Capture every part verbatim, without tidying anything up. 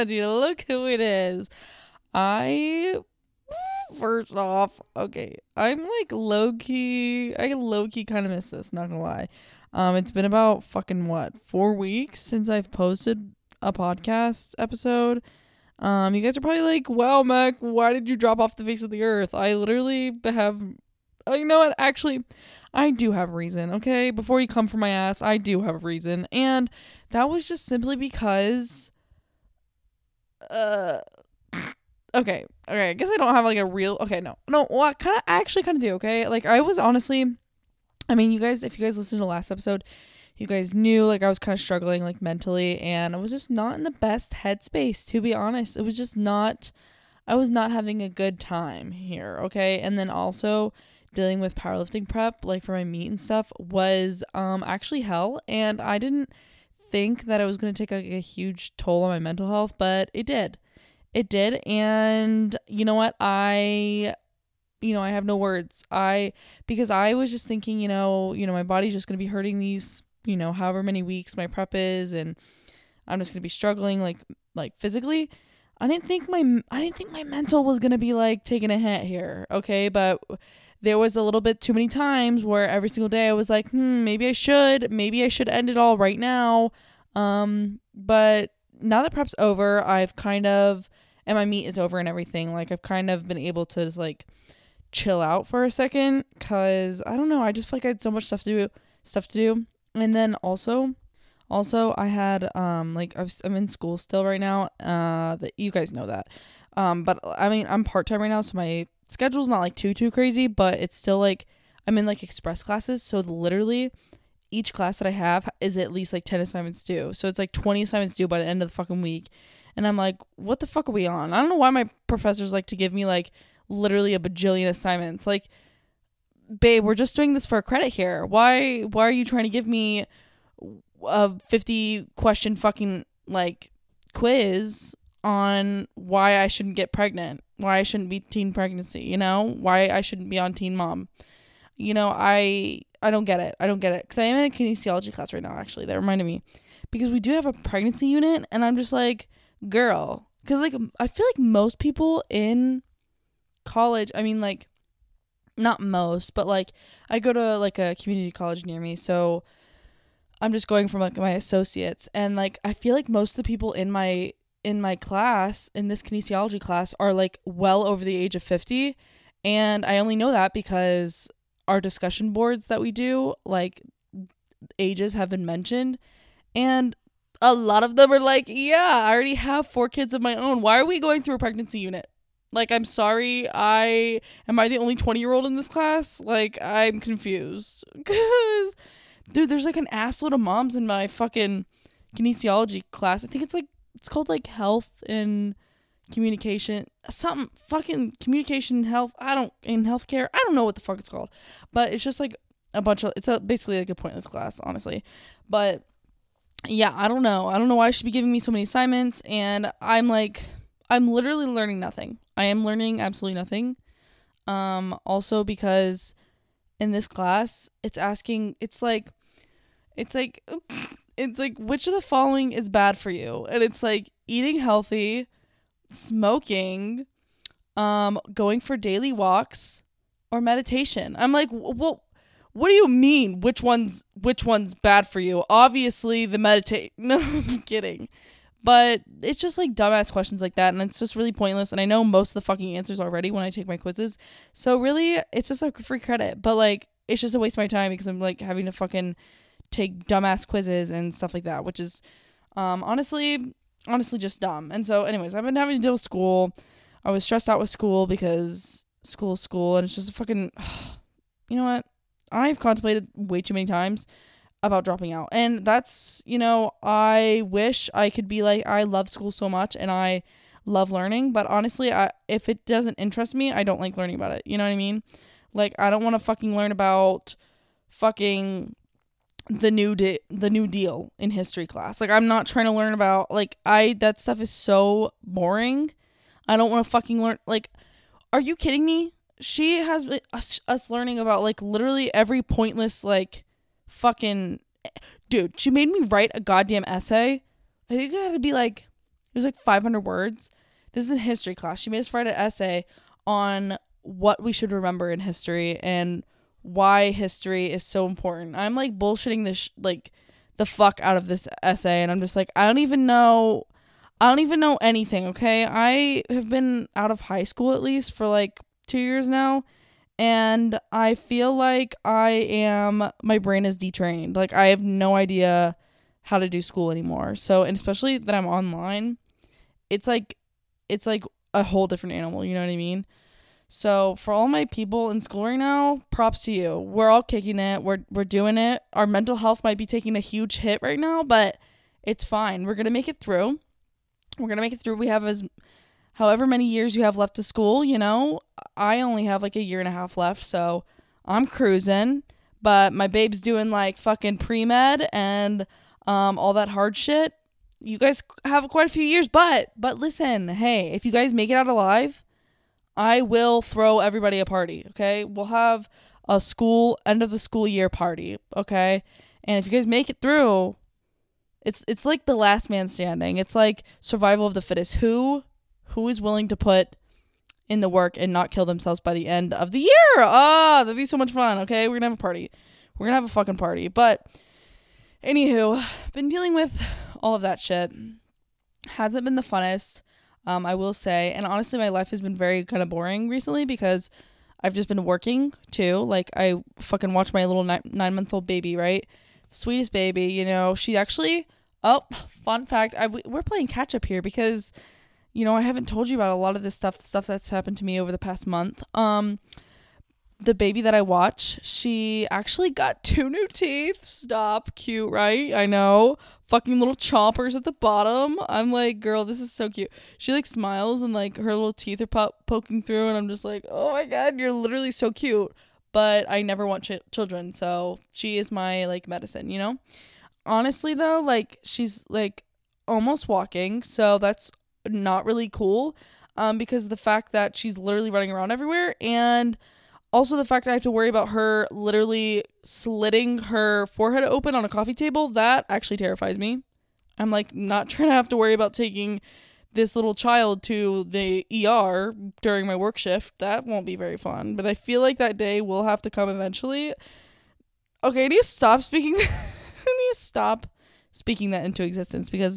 technology. Look who it is. I, first off, okay, I'm like low-key, I low-key kind of miss this, not gonna lie. Um, it's been about fucking, what, four weeks since I've posted a podcast episode. Um, you guys are probably like, wow, Mac, why did you drop off the face of the earth? I literally have, oh, you know what, actually, I do have a reason, okay? Before you come for my ass, I do have a reason. And that was just simply because, uh, okay, okay, I guess I don't have like a real, okay, no, no, well, I kind of, I actually kind of do, okay? Like, I was honestly, I mean, you guys, if you guys listened to the last episode, you guys knew, like, I was kind of struggling, like, mentally, and I was just not in the best headspace, to be honest. It was just not, I was not having a good time here, okay? And then also, dealing with powerlifting prep, like, for my meet and stuff, was, um, actually hell, and I didn't think that it was going to take, like, a huge toll on my mental health, but it did. It did, and you know what? I... you know, I have no words. I, because I was just thinking, you know, you know, my body's just going to be hurting these, you know, however many weeks my prep is, and I'm just going to be struggling, like, like physically. I didn't think my, I didn't think my mental was going to be, like, taking a hit here, okay? But there was a little bit too many times where every single day I was like, hmm, maybe I should, maybe I should end it all right now. Um, but now that prep's over, I've kind of, and my meet is over and everything, like, I've kind of been able to just, like, chill out for a second, because I don't know, I just feel like I had so much stuff to do stuff to do and then also also I had um like I was, I'm in school still right now, uh that you guys know that, um but I mean, I'm part-time right now, so my schedule's not like too too crazy, but it's still like I'm in like express classes, so literally each class that I have is at least like ten assignments due, so it's like twenty assignments due by the end of the fucking week, and I'm like, what the fuck are we on? I don't know why my professors like to give me like literally a bajillion assignments. Like, babe, we're just doing this for a credit here. Why why are you trying to give me a fifty question fucking like quiz on why I shouldn't get pregnant, why I shouldn't be teen pregnancy, you know, why I shouldn't be on teen mom? You know, I I don't get it. I don't get it. Because I am in a kinesiology class right now, actually. That reminded me. Because we do have a pregnancy unit, and I'm just like, girl. Because, like, I feel like most people in college, I mean, like, not most, but like I go to like a community college near me, so I'm just going from like my associates, and like I feel like most of the people in my in my class, in this kinesiology class, are like well over the age of fifty, and I only know that because our discussion boards that we do, like, ages have been mentioned, and a lot of them are like, yeah, I already have four kids of my own, why are we going through a pregnancy unit? Like, I'm sorry, I, am I the only twenty-year-old in this class? Like, I'm confused. Because, dude, there's, like, an assload of moms in my fucking kinesiology class. I think it's, like, it's called, like, health and communication. Something, fucking communication and health. I don't, in healthcare. I don't know what the fuck it's called. But it's just, like, a bunch of, it's a, basically, like, a pointless class, honestly. But, yeah, I don't know. I don't know why I should be giving me so many assignments. And I'm, like, I'm literally learning nothing. I am learning absolutely nothing. Um, also because in this class, it's asking, it's like, it's like, it's like, which of the following is bad for you? And it's like eating healthy, smoking, um, going for daily walks, or meditation. I'm like, well, what do you mean? Which one's, which one's bad for you? Obviously the meditate. No, I'm kidding. But it's just like dumbass questions like that, and it's just really pointless. And I know most of the fucking answers already when I take my quizzes. So really, it's just like free credit. But like, it's just a waste of my time because I'm like having to fucking take dumbass quizzes and stuff like that, which is um, honestly, honestly just dumb. And so anyways, I've been having to deal with school. I was stressed out with school because school is school, and it's just a fucking, you know what? I've contemplated way too many times about dropping out, and that's, you know, I wish I could be like, I love school so much and I love learning, but honestly, I if it doesn't interest me, I don't like learning about it, you know what I mean? Like, I don't want to fucking learn about fucking the new di- the new deal in history class. Like, I'm not trying to learn about, like, I that stuff is so boring. I don't want to fucking learn, like, are you kidding me? She has us, us learning about like literally every pointless like fucking, dude, she made me write a goddamn essay. I think it had to be like It was like five hundred words. This is in history class. She made us write an essay on what we should remember in history and why history is so important. I'm like bullshitting this sh- like the fuck out of this essay, and I'm just like, I don't even know I don't even know anything, okay? I have been out of high school at least for like two years now, and I feel like I am my brain is detrained. Like I have no idea how to do school anymore. So, and especially that I'm online, it's like it's like a whole different animal, you know what I mean? So for all my people in school right now, props to you. We're all kicking it. We're we're doing it. Our mental health might be taking a huge hit right now, but it's fine. We're going to make it through. We're going to make it through. We have as however many years you have left to school, you know. I only have like a year and a half left, so I'm cruising, but my babe's doing like fucking pre-med and um all that hard shit. You guys have quite a few years, but but listen, hey, if you guys make it out alive, I will throw everybody a party, okay? We'll have a school, end of the school year party, okay? And if you guys make it through, it's it's like the last man standing. It's like survival of the fittest. Who who is willing to put in the work and not kill themselves by the end of the year? Ah, that'd be so much fun, okay? We're gonna have a party. We're gonna have a fucking party. But anywho, been dealing with all of that shit. Hasn't been the funnest. Um, I will say, and honestly, my life has been very kind of boring recently because I've just been working too. Like I fucking watch my little nine, nine month old baby, right? Sweetest baby, you know, she actually, oh, fun fact. I, we're playing catch up here because, you know, I haven't told you about a lot of this stuff, stuff that's happened to me over the past month. Um, the baby that I watch, she actually got two new teeth. Stop. Cute, right? I know. Fucking little chompers at the bottom. I'm like, girl, this is so cute. She like smiles and like her little teeth are po- poking through, and I'm just like, oh my god, you're literally so cute. But I never want ch- children, so she is my like medicine, you know? Honestly though, like she's like almost walking, so that's not really cool. Um, because the fact that she's literally running around everywhere, and also the fact that I have to worry about her literally slitting her forehead open on a coffee table, that actually terrifies me. I'm like not trying to have to worry about taking this little child to the E R during my work shift. That won't be very fun, but I feel like that day will have to come eventually. Okay, I need to stop speaking. I need to stop speaking that into existence because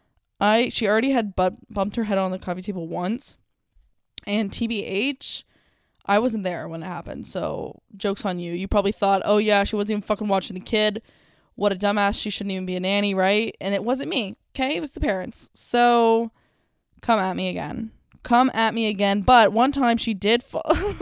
I she already had bu- bumped her head on the coffee table once, and T B H, I wasn't there when it happened, so joke's on you. You probably thought, oh yeah, she wasn't even fucking watching the kid. What a dumbass. She shouldn't even be a nanny, right? And it wasn't me, okay? It was the parents. So come at me again. Come at me again. But one time she did fall.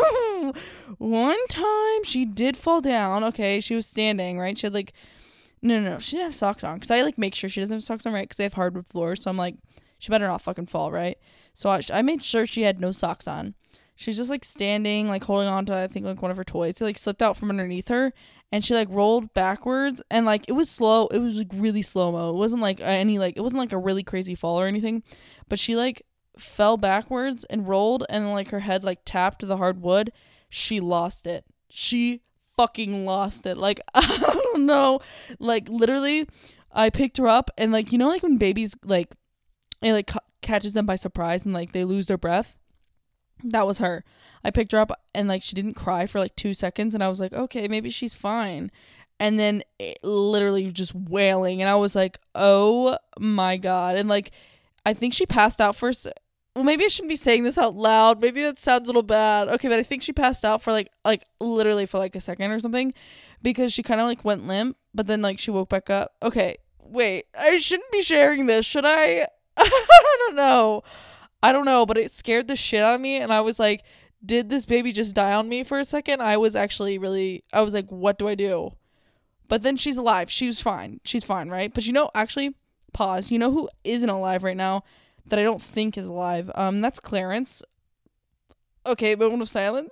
one time she did fall down. Okay, she was standing, right? She had like, no, no, no. She didn't have socks on. Because I like make sure she doesn't have socks on, right? Because they have hardwood floors. So I'm like, she better not fucking fall, right? So I, I made sure she had no socks on. She's just like standing, like holding on to, I think, like one of her toys. It like slipped out from underneath her, and she like rolled backwards, and like it was slow. It was like really slow mo. It wasn't like any like it wasn't like a really crazy fall or anything, but she like fell backwards and rolled, and like her head like tapped the hard wood. She lost it. She fucking lost it. Like I don't know, like literally, I picked her up, and like you know like when babies like it like c- catches them by surprise and like they lose their breath. That was her. I picked her up and like she didn't cry for like two seconds, and I was like, okay, maybe she's fine. And then it literally just wailing, and I was like, oh my god. And like I think she passed out for se- well, maybe I shouldn't be saying this out loud. Maybe that sounds a little bad. Okay, but I think she passed out for like like literally for like a second or something, because she kind of like went limp, but then like she woke back up. Okay, wait, I shouldn't be sharing this, should I? I don't know. I don't know, but it scared the shit out of me, and I was like, did this baby just die on me for a second? I was actually really, I was like, what do I do? But then she's alive. She was fine. She's fine, right? But you know, actually, pause. You know who isn't alive right now that I don't think is alive? Um, that's Clarence. Okay, moment of silence.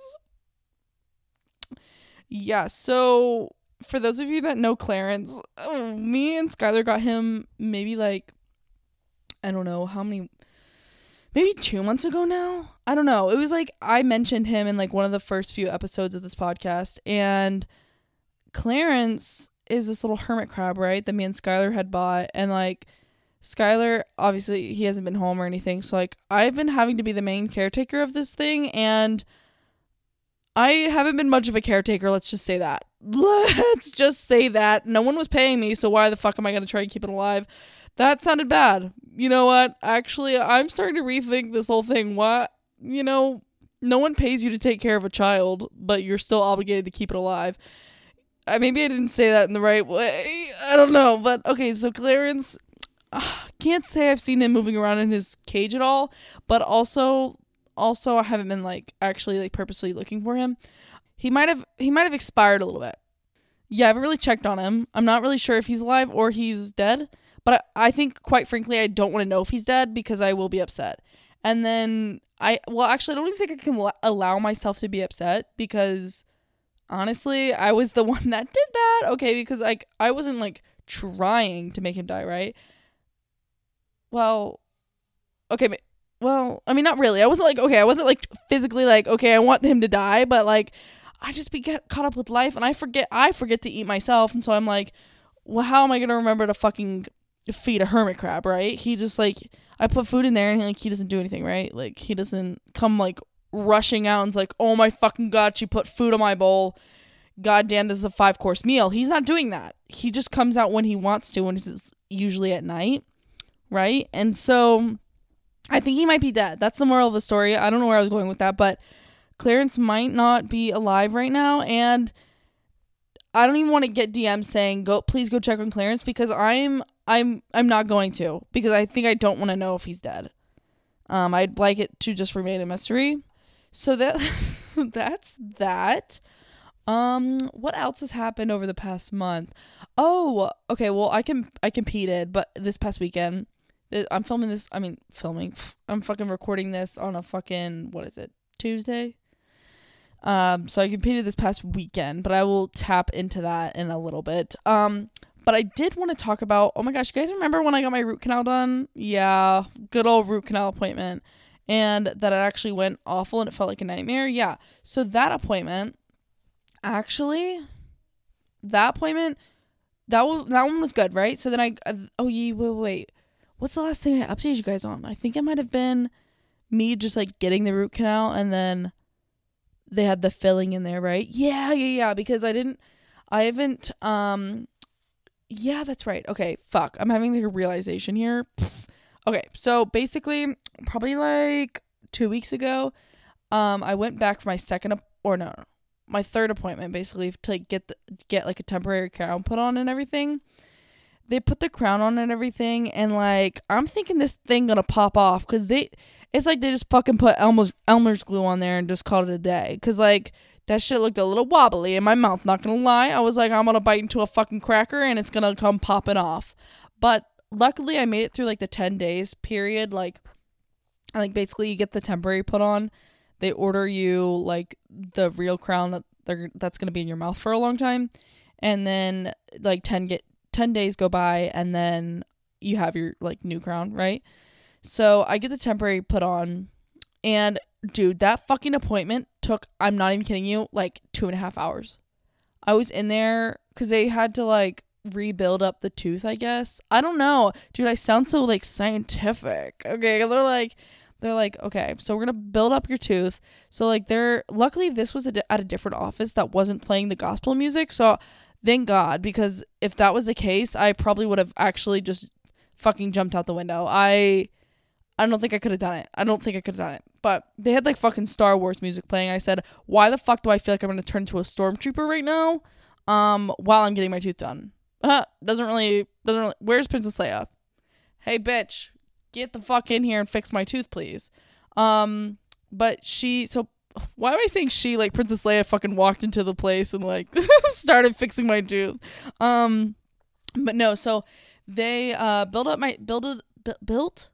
Yeah, so for those of you that know Clarence, oh, me and Skylar got him maybe like, I don't know how many... maybe two months ago now? I don't know. It was like I mentioned him in like one of the first few episodes of this podcast. And Clarence is this little hermit crab, right? That me and Skylar had bought. And like Skylar, obviously, he hasn't been home or anything. So, like, I've been having to be the main caretaker of this thing. And I haven't been much of a caretaker. Let's just say that. Let's just say that. No one was paying me. So, why the fuck am I going to try and keep it alive? That sounded bad. You know what? Actually, I'm starting to rethink this whole thing. What? You know, no one pays you to take care of a child, but you're still obligated to keep it alive. I, maybe I didn't say that in the right way. I don't know. But, okay, so Clarence... can't say I've seen him moving around in his cage at all, but also also I haven't been like actually like purposely looking for him. He might have he might have expired a little bit. Yeah, I haven't really checked on him. I'm not really sure if he's alive or he's dead, but I, I think quite frankly I don't want to know if he's dead because I will be upset. And then I well actually I don't even think I can l- allow myself to be upset because honestly, I was the one that did that. Okay, because like I wasn't like trying to make him die, right? Well, okay, well, I mean, not really. I wasn't like, okay, I wasn't like physically like, okay, I want him to die, but like, I just be get caught up with life and I forget, I forget to eat myself. And so I'm like, well, how am I going to remember to fucking feed a hermit crab, right? He just like, I put food in there and like, he doesn't do anything, right? Like, he doesn't come like rushing out and it's like, oh my fucking God, she put food on my bowl. God damn, this is a five course meal. He's not doing that. He just comes out when he wants to, and it's usually at night. Right? And so I think he might be dead. That's the moral of the story. I don't know where I was going with that, but Clarence might not be alive right now. And I don't even want to get D Ms saying, go, please go check on Clarence because I'm, I'm, I'm not going to because I think I don't want to know if he's dead. Um, I'd like it to just remain a mystery. So that, that's that. Um, what else has happened over the past month? Oh, okay. Well, I can, I competed, but this past weekend, I'm filming this. I mean, filming. I'm fucking recording this on a fucking, what is it? Tuesday? Um, so I competed this past weekend, but I will tap into that in a little bit. Um, but I did want to talk about, oh my gosh, you guys remember when I got my root canal done? Yeah, good old root canal appointment. And that it actually went awful and it felt like a nightmare. Yeah. So that appointment, actually, that appointment, that, w- that one was good, right? So then I, uh, oh, yeah, wait, wait. What's the last thing I updated you guys on? I think it might have been me just like getting the root canal and then they had the filling in there, right? Yeah, yeah, yeah. Because I didn't, I haven't, um, yeah, that's right. Okay, fuck. I'm having like a realization here. Pfft. Okay, so basically, probably like two weeks ago, um, I went back for my second, ap- or no, no, my third appointment basically to like, get the, get like a temporary crown put on and everything. They put the crown on and everything, and like I'm thinking this thing gonna pop off because they, it's like they just fucking put Elmer's Elmer's glue on there and just called it a day. Because like that shit looked a little wobbly in my mouth. Not gonna lie, I was like I'm gonna bite into a fucking cracker and it's gonna come popping off. But luckily, I made it through like the ten days period. Like, like basically you get the temporary put on. They order you like the real crown that they're that's gonna be in your mouth for a long time, and then like ten get. ten days go by and then you have your like new crown, right? So I get the temporary put on and dude, that fucking appointment took, I'm not even kidding you, like two and a half hours. I was in there because they had to like rebuild up the tooth, I guess. I don't know. Dude, I sound so like scientific. Okay. They're like, they're like, okay, so we're going to build up your tooth. So like they're, luckily this was a di- at a different office that wasn't playing the gospel music. So thank God, because if that was the case, I probably would have actually just fucking jumped out the window. I I don't think I could have done it. I don't think I could have done it. But they had like fucking Star Wars music playing. I said, why the fuck do I feel like I'm going to turn into a stormtrooper right now um, while I'm getting my tooth done? Uh, doesn't really, doesn't really, where's Princess Leia? Hey, bitch, get the fuck in here and fix my tooth, please. Um, but she, so why am I saying she, like Princess Leia fucking walked into the place and like started fixing my tooth. Um, but no, so they uh build up my build it bu- built.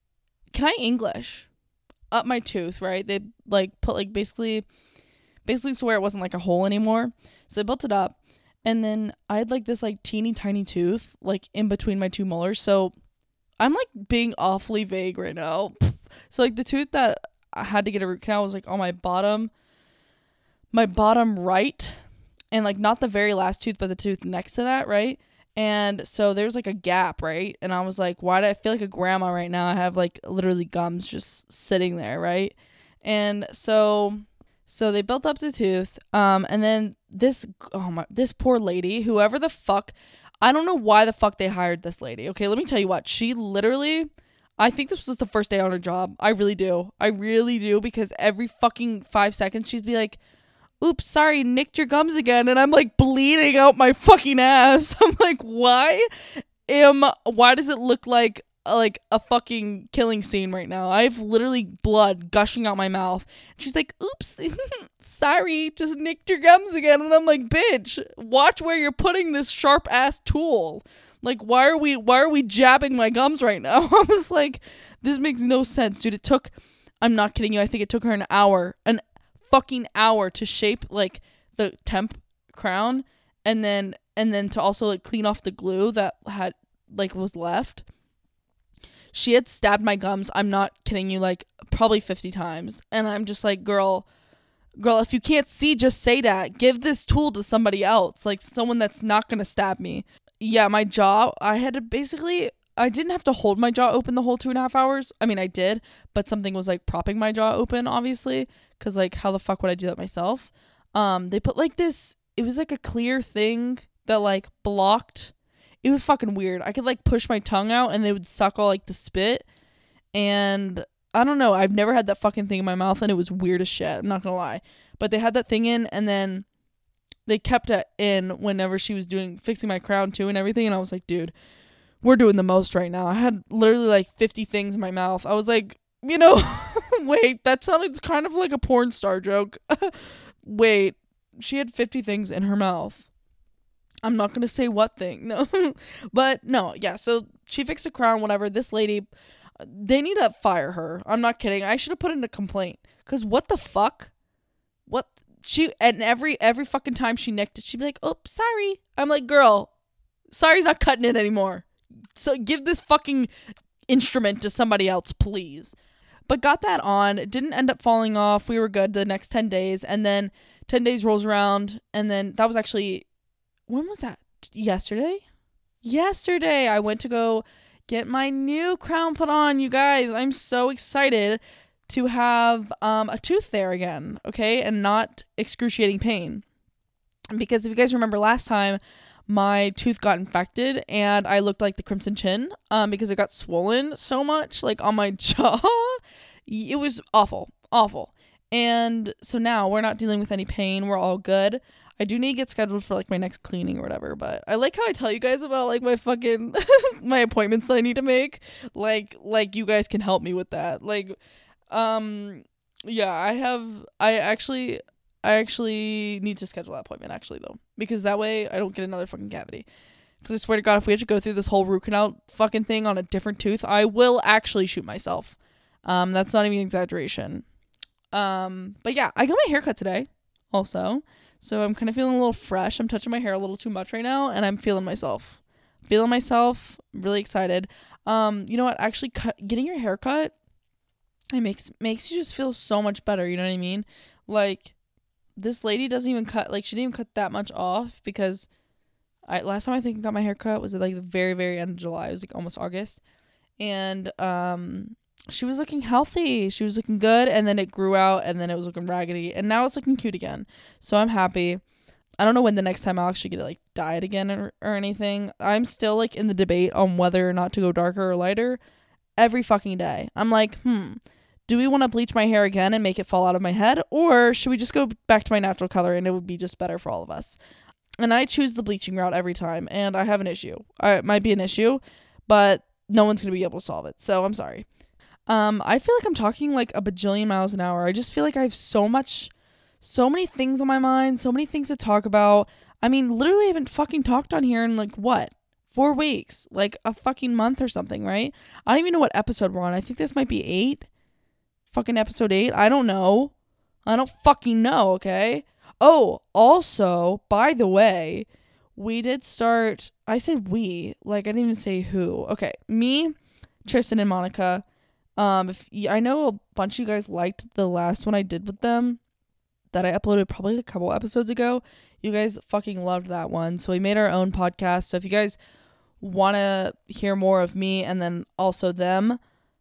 Can I English up my tooth? Right? They like put like basically, basically so where it wasn't like a hole anymore. So they built it up, and then I had like this like teeny tiny tooth like in between my two molars. So I'm like being awfully vague right now. So like the tooth that I had to get a root canal was like on my bottom, my bottom right, and like not the very last tooth, but the tooth next to that, right? And so there's like a gap, right? And I was like, why do I feel like a grandma right now? I have like literally gums just sitting there, right? And so so they built up the tooth. Um and then this oh my this poor lady, whoever the fuck, I don't know why the fuck they hired this lady. Okay, let me tell you what. She literally, I think this was the first day on her job. I really do. I really do, because every fucking five seconds she'd be like, oops, sorry, nicked your gums again. And I'm like bleeding out my fucking ass. I'm like, why am, why does it look like, like a fucking killing scene right now? I have literally blood gushing out my mouth. She's like, oops, sorry, just nicked your gums again. And I'm like, bitch, watch where you're putting this sharp ass tool. Like, why are we, why are we jabbing my gums right now? I was like, this makes no sense, dude. It took, I'm not kidding you, I think it took her an hour, an fucking hour to shape like the temp crown, and then and then to also like clean off the glue that had like was left. She had stabbed my gums, I'm not kidding you, like probably fifty times. And I'm just like, girl girl if you can't see, just say that. Give this tool to somebody else, like someone that's not gonna stab me. Yeah, my jaw, I had to basically, I didn't have to hold my jaw open the whole two and a half hours. I mean, I did, but something was like propping my jaw open, obviously, because like how the fuck would I do that myself? Um, they put like this, it was like a clear thing that like blocked. It was fucking weird. I could like push my tongue out and they would suck all like the spit. And I don't know, I've never had that fucking thing in my mouth, and it was weird as shit. I'm not gonna lie. But they had that thing in, and then they kept it in whenever she was doing, fixing my crown too and everything. And I was like, dude, we're doing the most right now. I had literally like fifty things in my mouth. I was like, you know, wait, that sounded kind of like a porn star joke. Wait, she had fifty things in her mouth. I'm not going to say what thing. No, but no, yeah. So she fixed the crown, whatever. This lady, they need to fire her. I'm not kidding. I should have put in a complaint, because what the fuck? What? She, and every, every fucking time she nicked it, she'd be like, oh, sorry. I'm like, girl, sorry's not cutting it anymore. So give this fucking instrument to somebody else, please. But got that on. It didn't end up falling off. We were good the next ten days. And then ten days rolls around. And then that was actually, when was that? Yesterday? Yesterday. I went to go get my new crown put on, you guys. I'm so excited to have um, a tooth there again, okay? And not excruciating pain. Because if you guys remember last time, my tooth got infected and I looked like the Crimson Chin um, because it got swollen so much, like on my jaw. It was awful, awful. And so now we're not dealing with any pain. We're all good. I do need to get scheduled for like my next cleaning or whatever, but I like how I tell you guys about like my fucking, my appointments that I need to make. Like, like you guys can help me with that. Like, um, yeah, I have, I actually... I actually need to schedule that appointment, actually, though. Because that way, I don't get another fucking cavity. Because I swear to God, if we have to go through this whole root canal fucking thing on a different tooth, I will actually shoot myself. Um, that's not even an exaggeration. Um, but yeah, I got my hair cut today, also. So I'm kind of feeling a little fresh. I'm touching my hair a little too much right now, and I'm feeling myself. Feeling myself. Really excited. Um, you know what? Actually, cut, getting your hair cut, it makes, makes you just feel so much better. You know what I mean? Like... This lady doesn't even cut, like, she didn't even cut that much off, because I last time I think I got my hair cut was at, like, the very, very end of July. It was, like, almost August. And um, she was looking healthy. She was looking good, and then it grew out, and then it was looking raggedy, and now it's looking cute again. So I'm happy. I don't know when the next time I'll actually get it, like, dyed again or, or anything. I'm still, like, in the debate on whether or not to go darker or lighter every fucking day. I'm like, hmm. Do we want to bleach my hair again and make it fall out of my head? Or should we just go back to my natural color and it would be just better for all of us? And I choose the bleaching route every time. And I have an issue. I, it might be an issue, but no one's going to be able to solve it. So I'm sorry. Um, I feel like I'm talking like a bajillion miles an hour. I just feel like I have so much, so many things on my mind, so many things to talk about. I mean, literally I haven't fucking talked on here in like what? Four weeks? Like a fucking month or something, right? I don't even know what episode we're on. I think this might be eight. Fucking episode eight. I don't know. I don't fucking know, okay? Oh, also, by the way, we did start, I said we, like I didn't even say who. Okay, me, Tristan, and Monica. Um, if I know a bunch of you guys liked the last one I did with them. that I uploaded probably a couple episodes ago. You guys fucking loved that one. So we made our own podcast. So if you guys want to hear more of me and then also them,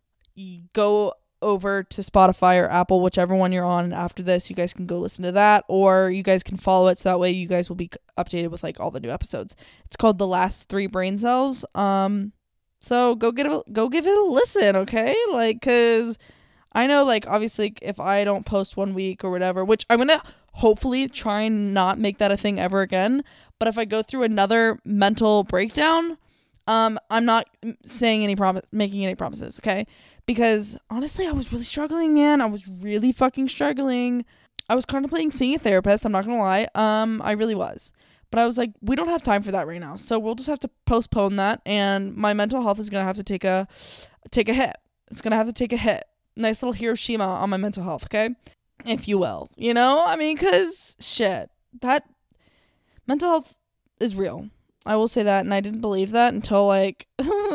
go over to Spotify or Apple, whichever one you're on. After this, you guys can go listen to that, or you guys can follow it so that way you guys will be updated with like all the new episodes. It's called The Last Three Brain Cells. Um, so go get a, go give it a listen, okay? Like, cause I know, like, obviously, if I don't post one week or whatever, which I'm gonna hopefully try and not make that a thing ever again. But if I go through another mental breakdown, um, I'm not saying any promise, making any promises, okay? Because honestly, I was really struggling, man. I was really fucking struggling. I was contemplating seeing a therapist. I'm not gonna lie. Um, I really was. But I was like, we don't have time for that right now. So we'll just have to postpone that. And my mental health is gonna have to take a take a hit. It's gonna have to take a hit. Nice little Hiroshima on my mental health, okay? If you will. You know? I mean, because shit. That mental health is real. I will say that. And I didn't believe that until like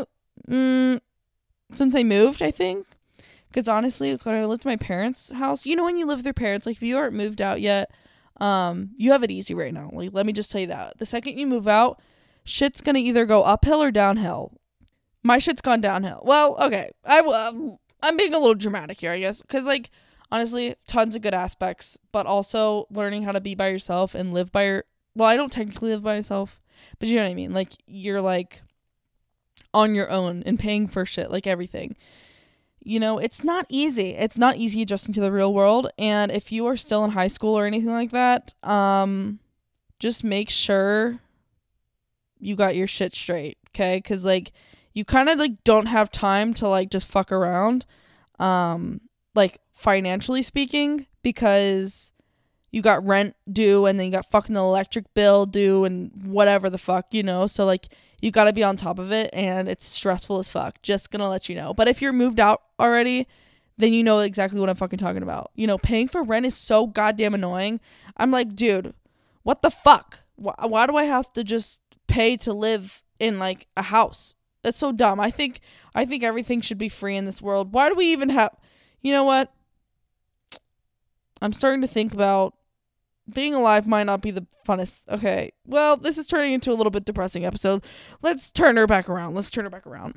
mm, since I moved, I think. Because honestly, when I lived at my parents' house, you know, when you live with your parents, like if you aren't moved out yet, um, you have it easy right now. Like, let me just tell you that. The second you move out, shit's gonna either go uphill or downhill. My shit's gone downhill. Well, okay. I, uh, I'm being a little dramatic here, I guess. Because, like, honestly, tons of good aspects. But also learning how to be by yourself and live by your... Well, I don't technically live by myself. But you know what I mean? Like, you're, like, on your own and paying for shit. Like, everything. You know, it's not easy. It's not easy adjusting to the real world. And if you are still in high school or anything like that, um, just make sure you got your shit straight, okay? Because, like, you kind of, like, don't have time to, like, just fuck around, um, like, financially speaking, because you got rent due and then you got fucking the electric bill due and whatever the fuck, you know? So, like, you got to be on top of it, and it's stressful as fuck. Just gonna let you know. But if you're moved out already, then you know exactly what I'm fucking talking about. You know, paying for rent is so goddamn annoying. I'm like, dude, what the fuck? Why, why do I have to just pay to live in, like, a house? That's so dumb. I think I think everything should be free in this world. Why do we even have... You know what? I'm starting to think about being alive might not be the funnest. Okay, well, this is turning into a little bit depressing episode. Let's turn her back around. Let's turn her back around.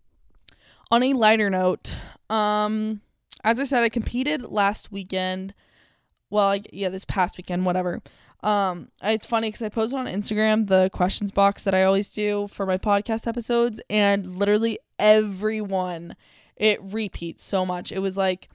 On a lighter note, um, as I said, I competed last weekend. Well, I, yeah, this past weekend, whatever. Um, it's funny because I posted on Instagram the questions box that I always do for my podcast episodes, and literally everyone, it repeats so much. It was like,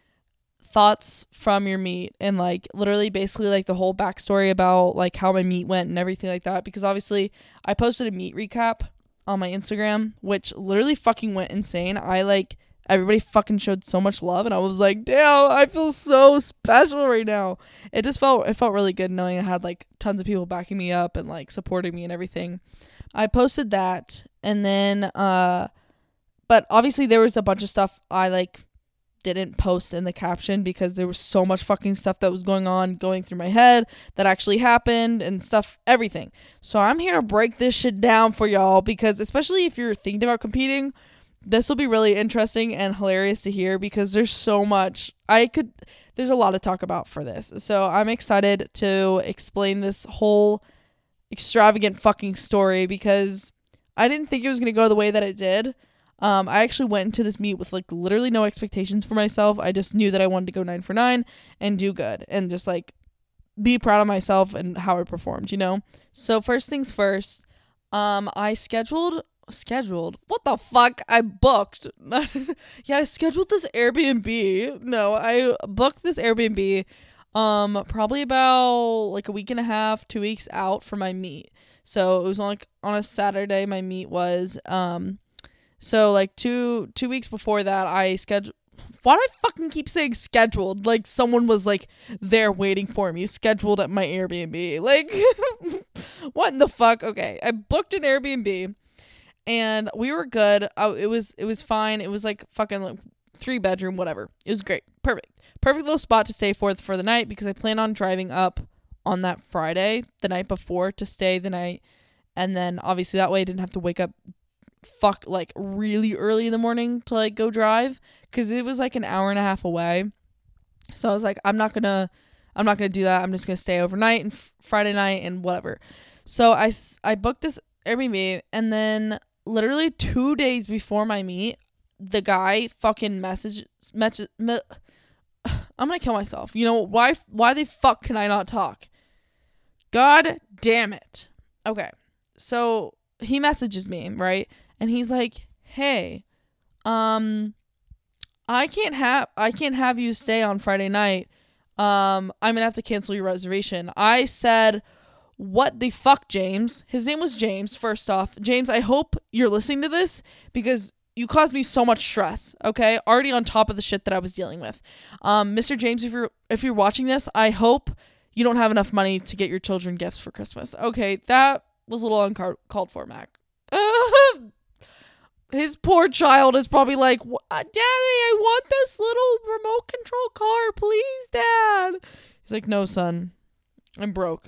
thoughts from your meet, and like literally basically like the whole backstory about like how my meet went and everything like that, because obviously I posted a meet recap on my Instagram, which literally fucking went insane. I like everybody fucking showed so much love, and I was like, damn, I feel so special right now. It just felt it felt really good knowing I had like tons of people backing me up and like supporting me and everything. I posted that, and then uh but obviously there was a bunch of stuff I like didn't post in the caption because there was so much fucking stuff that was going on going through my head that actually happened and stuff, everything. So I'm here to break this shit down for y'all, because especially if you're thinking about competing, this will be really interesting and hilarious to hear, because there's so much I could there's a lot to talk about for this. So I'm excited to explain this whole extravagant fucking story, because I didn't think it was going to go the way that it did. Um, I actually went into this meet with like literally no expectations for myself. I just knew that I wanted to go nine for nine and do good and just like be proud of myself and how I performed, you know? So first things first, um, I scheduled, scheduled, what the fuck? I booked. Yeah, I scheduled this Airbnb. No, I booked this Airbnb, um, probably about like a week and a half, two weeks out for my meet. So it was on like on a Saturday, my meet was, um, So, like, two two weeks before that, I scheduled... Why do I fucking keep saying scheduled? Like, someone was, like, there waiting for me, scheduled at my Airbnb. Like, what in the fuck? Okay, I booked an Airbnb, and we were good. Oh, it was it was fine. It was, like, fucking, like, three-bedroom, whatever. It was great. Perfect. Perfect little spot to stay for for the night, because I plan on driving up on that Friday, the night before, to stay the night. And then, obviously, that way I didn't have to wake up fuck like really early in the morning to like go drive, because it was like an hour and a half away. So I was like, I'm not gonna I'm not going to do that. I'm just going to stay overnight and f- Friday night and whatever. So I, I booked this Airbnb, and then literally two days before my meet, the guy fucking message, message me, I'm going to kill myself. You know, why, why the fuck can I not talk? God damn it. Okay. So he messages me, right? And he's like, hey, um, I can't have, I can't have you stay on Friday night. Um, I'm gonna have to cancel your reservation. I said, what the fuck, James? His name was James, first off. James, I hope you're listening to this because you caused me so much stress, okay? Already on top of the shit that I was dealing with. Um, Mister James, if you're, if you're watching this, I hope you don't have enough money to get your children gifts for Christmas. Okay, that was a little uncalled for, Mac. His poor child is probably like, Daddy, I want this little remote control car, please, Dad. He's like, no, son, I'm broke.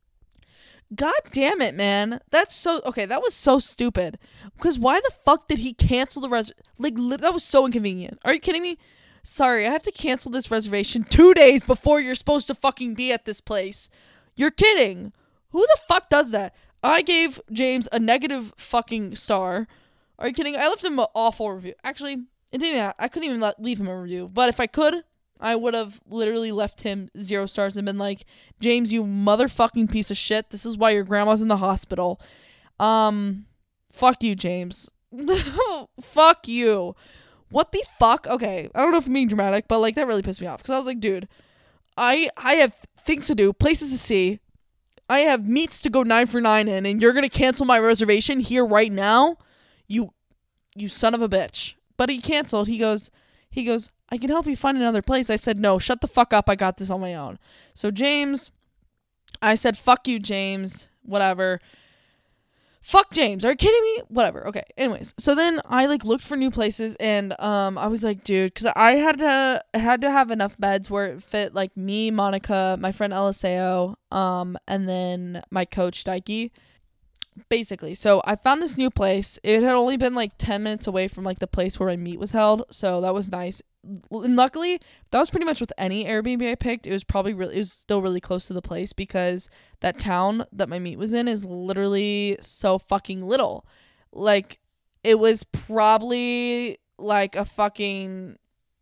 God damn it, man. That's so, okay, that was so stupid. Because why the fuck did he cancel the res, like, li- that was so inconvenient. Are you kidding me? Sorry, I have to cancel this reservation two days before you're supposed to fucking be at this place. You're kidding. Who the fuck does that? I gave James a negative fucking star. Are you kidding? I left him an awful review. Actually, it didn't. I couldn't even let, leave him a review. But if I could, I would have literally left him zero stars and been like, James, you motherfucking piece of shit. This is why your grandma's in the hospital. Um, fuck you, James. Fuck you. What the fuck? Okay, I don't know if I'm being dramatic, but like that really pissed me off because I was like, dude, I I have things to do, places to see. I have meets to go nine for nine in, and you're gonna cancel my reservation here right now? You, you son of a bitch. But he canceled. He goes, he goes, I can help you find another place. I said, no, shut the fuck up. I got this on my own. So James, I said, fuck you, James. Whatever. Fuck James. Are you kidding me? Whatever. Okay. Anyways, so then I like looked for new places, and um, I was like, dude, because I had to I had to have enough beds where it fit like me, Monica, my friend Eliseo, um, and then my coach Daiki. Basically, so I found this new place. It had only been like ten minutes away from like the place where my meet was held, so that was nice. And luckily, that was pretty much with any Airbnb I picked. It was probably really, it was still really close to the place because that town that my meet was in is literally so fucking little. Like, it was probably like a fucking,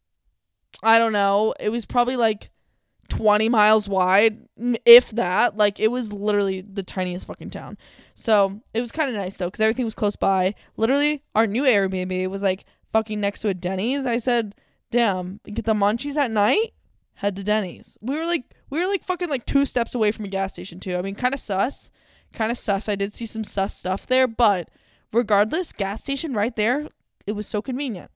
I don't know, it was probably like twenty miles wide, if that. Like, it was literally the tiniest fucking town. So it was kind of nice though, because everything was close by. Literally, our new Airbnb was like fucking next to a Denny's. I said, damn, get the munchies at night, head to Denny's. We were like, we were like fucking like two steps away from a gas station too. I mean, kind of sus, kind of sus. I did see some sus stuff there, but regardless, gas station right there. It was so convenient.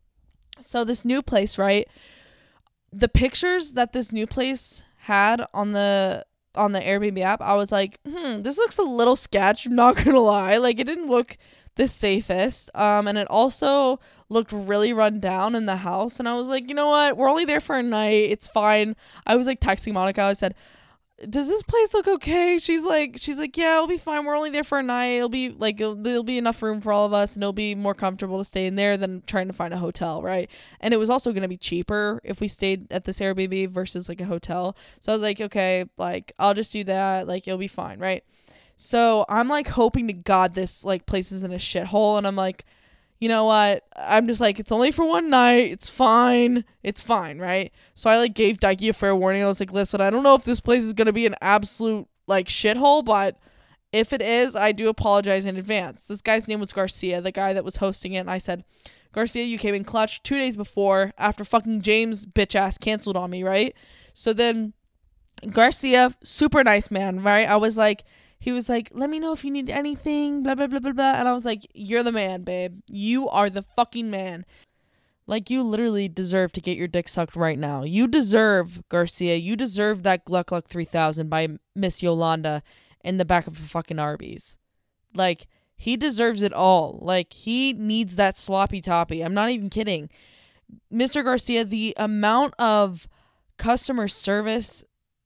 So this new place, right? The pictures that this new place had on the on the Airbnb app, I was like, hmm, this looks a little sketch. I'm not gonna lie. Like, it didn't look the safest. Um, and it also looked really run down in the house. And I was like, you know what? We're only there for a night. It's fine. I was like texting Monica. I said, does this place look okay? She's like, she's like, yeah, it'll be fine. We're only there for a night. It'll be like, it'll, there'll be enough room for all of us, and it'll be more comfortable to stay in there than trying to find a hotel, right? And it was also going to be cheaper if we stayed at this Airbnb versus like a hotel. So I was like, okay, like I'll just do that. Like, it'll be fine, right? So I'm like hoping to God this like place is in a shithole, and I'm like, you know what? I'm just like, it's only for one night. It's fine. It's fine, right? So I like gave Daiki a fair warning. I was like, listen, I don't know if this place is going to be an absolute like shithole, but if it is, I do apologize in advance. This guy's name was Garcia, the guy that was hosting it. And I said, Garcia, you came in clutch two days before after fucking James bitch ass canceled on me, right? So then Garcia, super nice man, right? I was like, he was like, let me know if you need anything, blah, blah, blah, blah, blah. And I was like, you're the man, babe. You are the fucking man. Like, you literally deserve to get your dick sucked right now. You deserve, Garcia, you deserve that Gluck Gluck three thousand by Miss Yolanda in the back of a fucking Arby's. Like, he deserves it all. Like, he needs that sloppy toppy. I'm not even kidding. Mister Garcia, the amount of customer service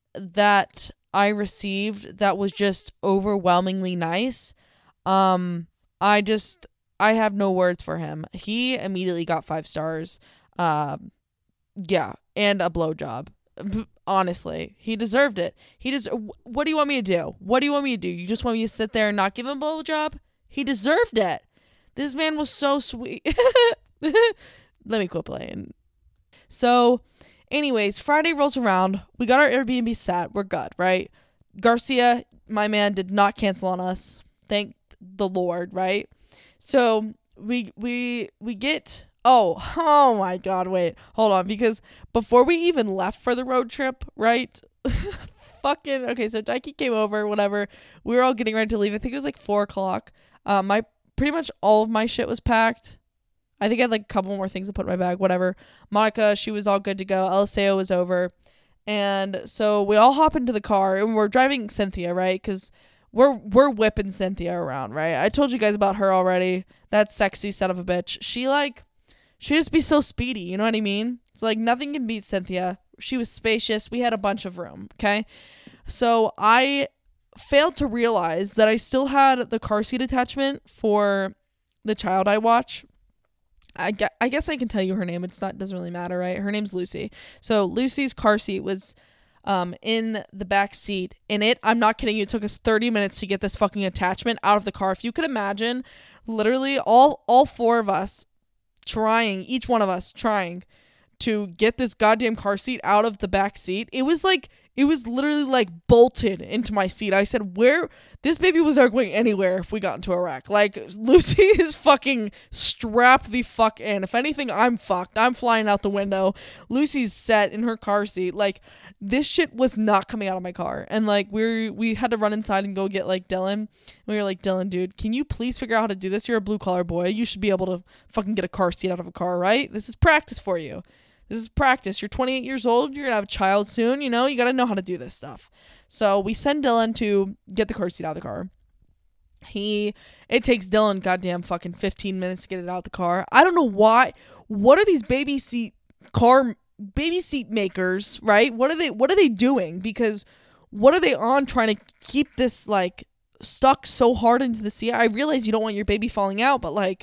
that I received that was just overwhelmingly nice. Um, I just, I have no words for him. He immediately got five stars. Um, yeah, and a blowjob. Honestly, he deserved it. He des- What do you want me to do? What do you want me to do? You just want me to sit there and not give him a blowjob? He deserved it. This man was so sweet. Let me quit playing. So, anyways, Friday rolls around. We got our Airbnb set. We're good, right? Garcia, my man, did not cancel on us. Thank the Lord, right? So we we we get oh oh my god, wait, hold on, because before we even left for the road trip, right? Fucking okay, so Daiki came over, whatever. We were all getting ready to leave. I think it was like four o'clock. Um, my pretty much all of my shit was packed. I think I had like a couple more things to put in my bag, whatever. Monica, she was all good to go. Eliseo was over. And so we all hop into the car and we're driving Cynthia, right? Because we're we're whipping Cynthia around, right? I told you guys about her already. That sexy son of a bitch. She like, she just be so speedy, you know what I mean? It's like nothing can beat Cynthia. She was spacious. We had a bunch of room, okay? So I failed to realize that I still had the car seat attachment for the child I watch. I guess, I guess I can tell you her name. It's not, doesn't really matter, right? Her name's Lucy. So Lucy's car seat was um in the back seat. And it, I'm not kidding you, it took us thirty minutes to get this fucking attachment out of the car. If you could imagine, literally all all four of us trying, each one of us trying to get this goddamn car seat out of the back seat. It was like, it was literally like bolted into my seat. I said, where, this baby was not going anywhere if we got into a wreck. Like, Lucy is fucking strapped the fuck in. If anything, I'm fucked. I'm flying out the window. Lucy's set in her car seat. Like, this shit was not coming out of my car. And like, we we had to run inside and go get like Dylan. We were like, Dylan, dude, can you please figure out how to do this? You're a blue collar boy. You should be able to fucking get a car seat out of a car, right? This is practice for you. This is practice. You're twenty-eight years old. You're going to have a child soon. You know, you got to know how to do this stuff. So we send Dylan to get the car seat out of the car. He, it takes Dylan goddamn fucking fifteen minutes to get it out of the car. I don't know why. What are these baby seat car, baby seat makers, right? What are they, what are they doing? Because what are they on trying to keep this like stuck so hard into the seat? I realize you don't want your baby falling out, but like,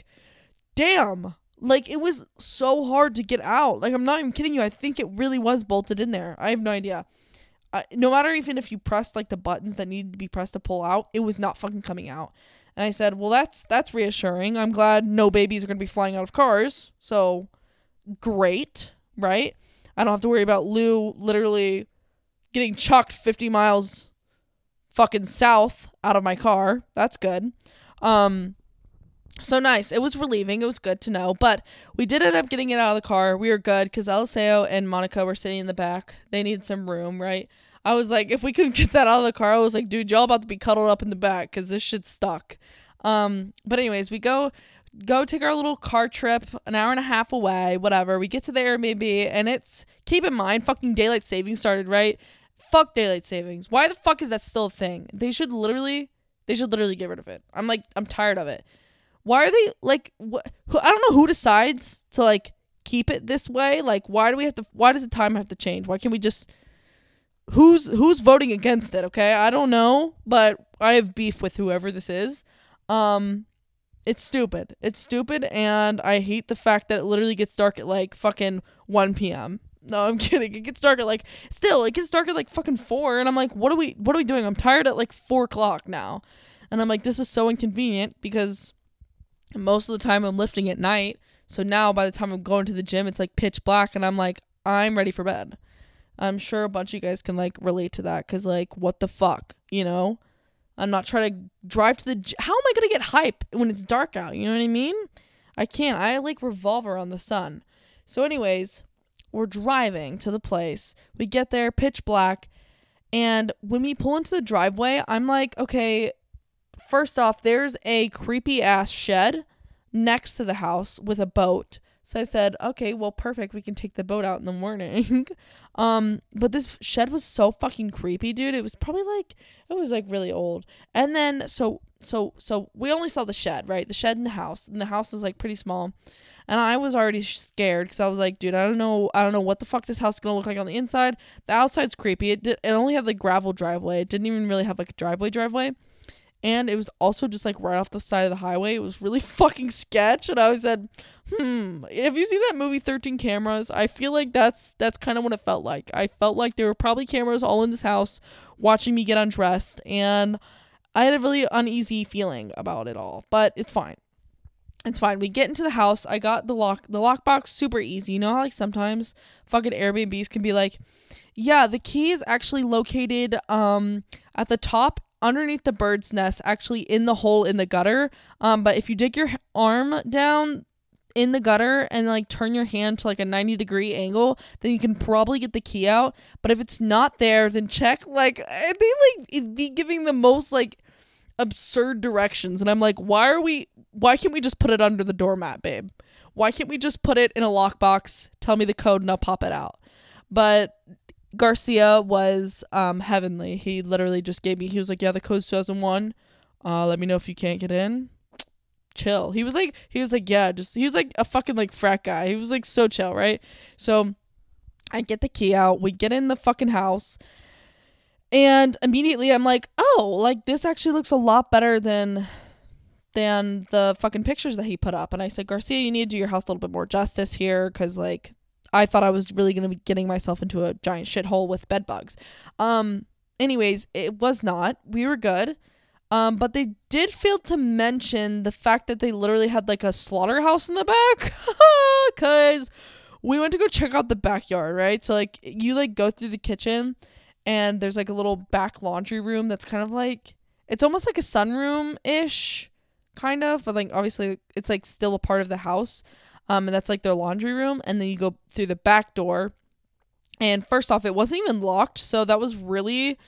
damn. Like, it was so hard to get out. Like, I'm not even kidding you. I think it really was bolted in there. I have no idea. Uh, no matter even if you pressed, like, the buttons that needed to be pressed to pull out, it was not fucking coming out. And I said, well, that's that's reassuring. I'm glad no babies are going to be flying out of cars. So, great, right? I don't have to worry about Lou literally getting chucked fifty miles fucking south out of my car. That's good. Um... So nice. It was relieving. It was good to know. But we did end up getting it out of the car. We were good because Eliseo and Monica were sitting in the back. They needed some room, right? I was like, if we could get that out of the car, I was like, dude, y'all about to be cuddled up in the back because this shit's stuck. Um, but anyways, we go go take our little car trip an hour and a half away, whatever. We get to the Airbnb and it's, keep in mind, fucking daylight savings started, right? Fuck daylight savings. Why the fuck is that still a thing? They should literally, they should literally get rid of it. I'm like, I'm tired of it. Why are they, like, wh- I don't know who decides to, like, keep it this way. Like, why do we have to, why does the time have to change? Why can't we just, who's, who's voting against it, okay? I don't know, but I have beef with whoever this is. Um, it's stupid. It's stupid, and I hate the fact that it literally gets dark at, like, fucking one p.m. No, I'm kidding. It gets dark at, like, still, it gets dark at, like, fucking four, and I'm like, what are we, what are we doing? I'm tired at, like, four o'clock now. And I'm like, this is so inconvenient, because most of the time I'm lifting at night. So now by the time I'm going to the gym, it's like pitch black and I'm like, I'm ready for bed. I'm sure a bunch of you guys can like relate to that. Cause like, what the fuck, you know, I'm not trying to drive to the gym. How am I going to get hype when it's dark out? You know what I mean? I can't, I like revolve around the sun. So anyways, we're driving to the place. We get there pitch black. And when we pull into the driveway, I'm like, okay, first off, there's a creepy ass shed next to the house with a boat. So I said, okay, well, perfect. We can take the boat out in the morning. um, but this shed was so fucking creepy, dude. It was probably like, it was like really old. And then, so, so, so we only saw the shed, right? The shed in the house. And the house is like pretty small. And I was already scared because I was like, dude, I don't know. I don't know what the fuck this house is going to look like on the inside. The outside's creepy. It did, it only had like gravel driveway. It didn't even really have like a driveway driveway. And it was also just like right off the side of the highway. It was really fucking sketch. And I said, hmm, have you seen that movie thirteen Cameras? I feel like that's that's kind of what it felt like. I felt like there were probably cameras all in this house watching me get undressed. And I had a really uneasy feeling about it all. But it's fine. It's fine. We get into the house. I got the lock, the lockbox super easy. You know how like sometimes fucking Airbnbs can be like, yeah, the key is actually located um at the top underneath the bird's nest, actually in the hole in the gutter. Um, but if you dig your arm down in the gutter and like turn your hand to like a ninety degree angle, then you can probably get the key out. But if it's not there, then check. Like they like be giving the most like absurd directions, and I'm like, why are we? Why can't we just put it under the doormat, babe? Why can't we just put it in a lockbox? Tell me the code and I'll pop it out. But Garcia was um heavenly. He literally just gave me, he was like, yeah, the code's two thousand one. Uh, let me know if you can't get in. Chill. He was like, he was like, yeah, just, he was like a fucking like frat guy. He was like so chill, right? So I get the key out. We get in the fucking house. And immediately I'm like, oh, like this actually looks a lot better than than the fucking pictures that he put up. And I said, Garcia, you need to do your house a little bit more justice here, because like I thought I was really going to be getting myself into a giant shithole with bed bugs. Um, anyways, it was not. We were good. Um, but they did fail to mention the fact that they literally had like a slaughterhouse in the back, because we went to go check out the backyard, right? So like you like go through the kitchen and there's like a little back laundry room that's kind of like, it's almost like a sunroom-ish, kind of, but like obviously it's like still a part of the house. Um, and that's like their laundry room. And then you go through the back door. And first off, it wasn't even locked. So that was really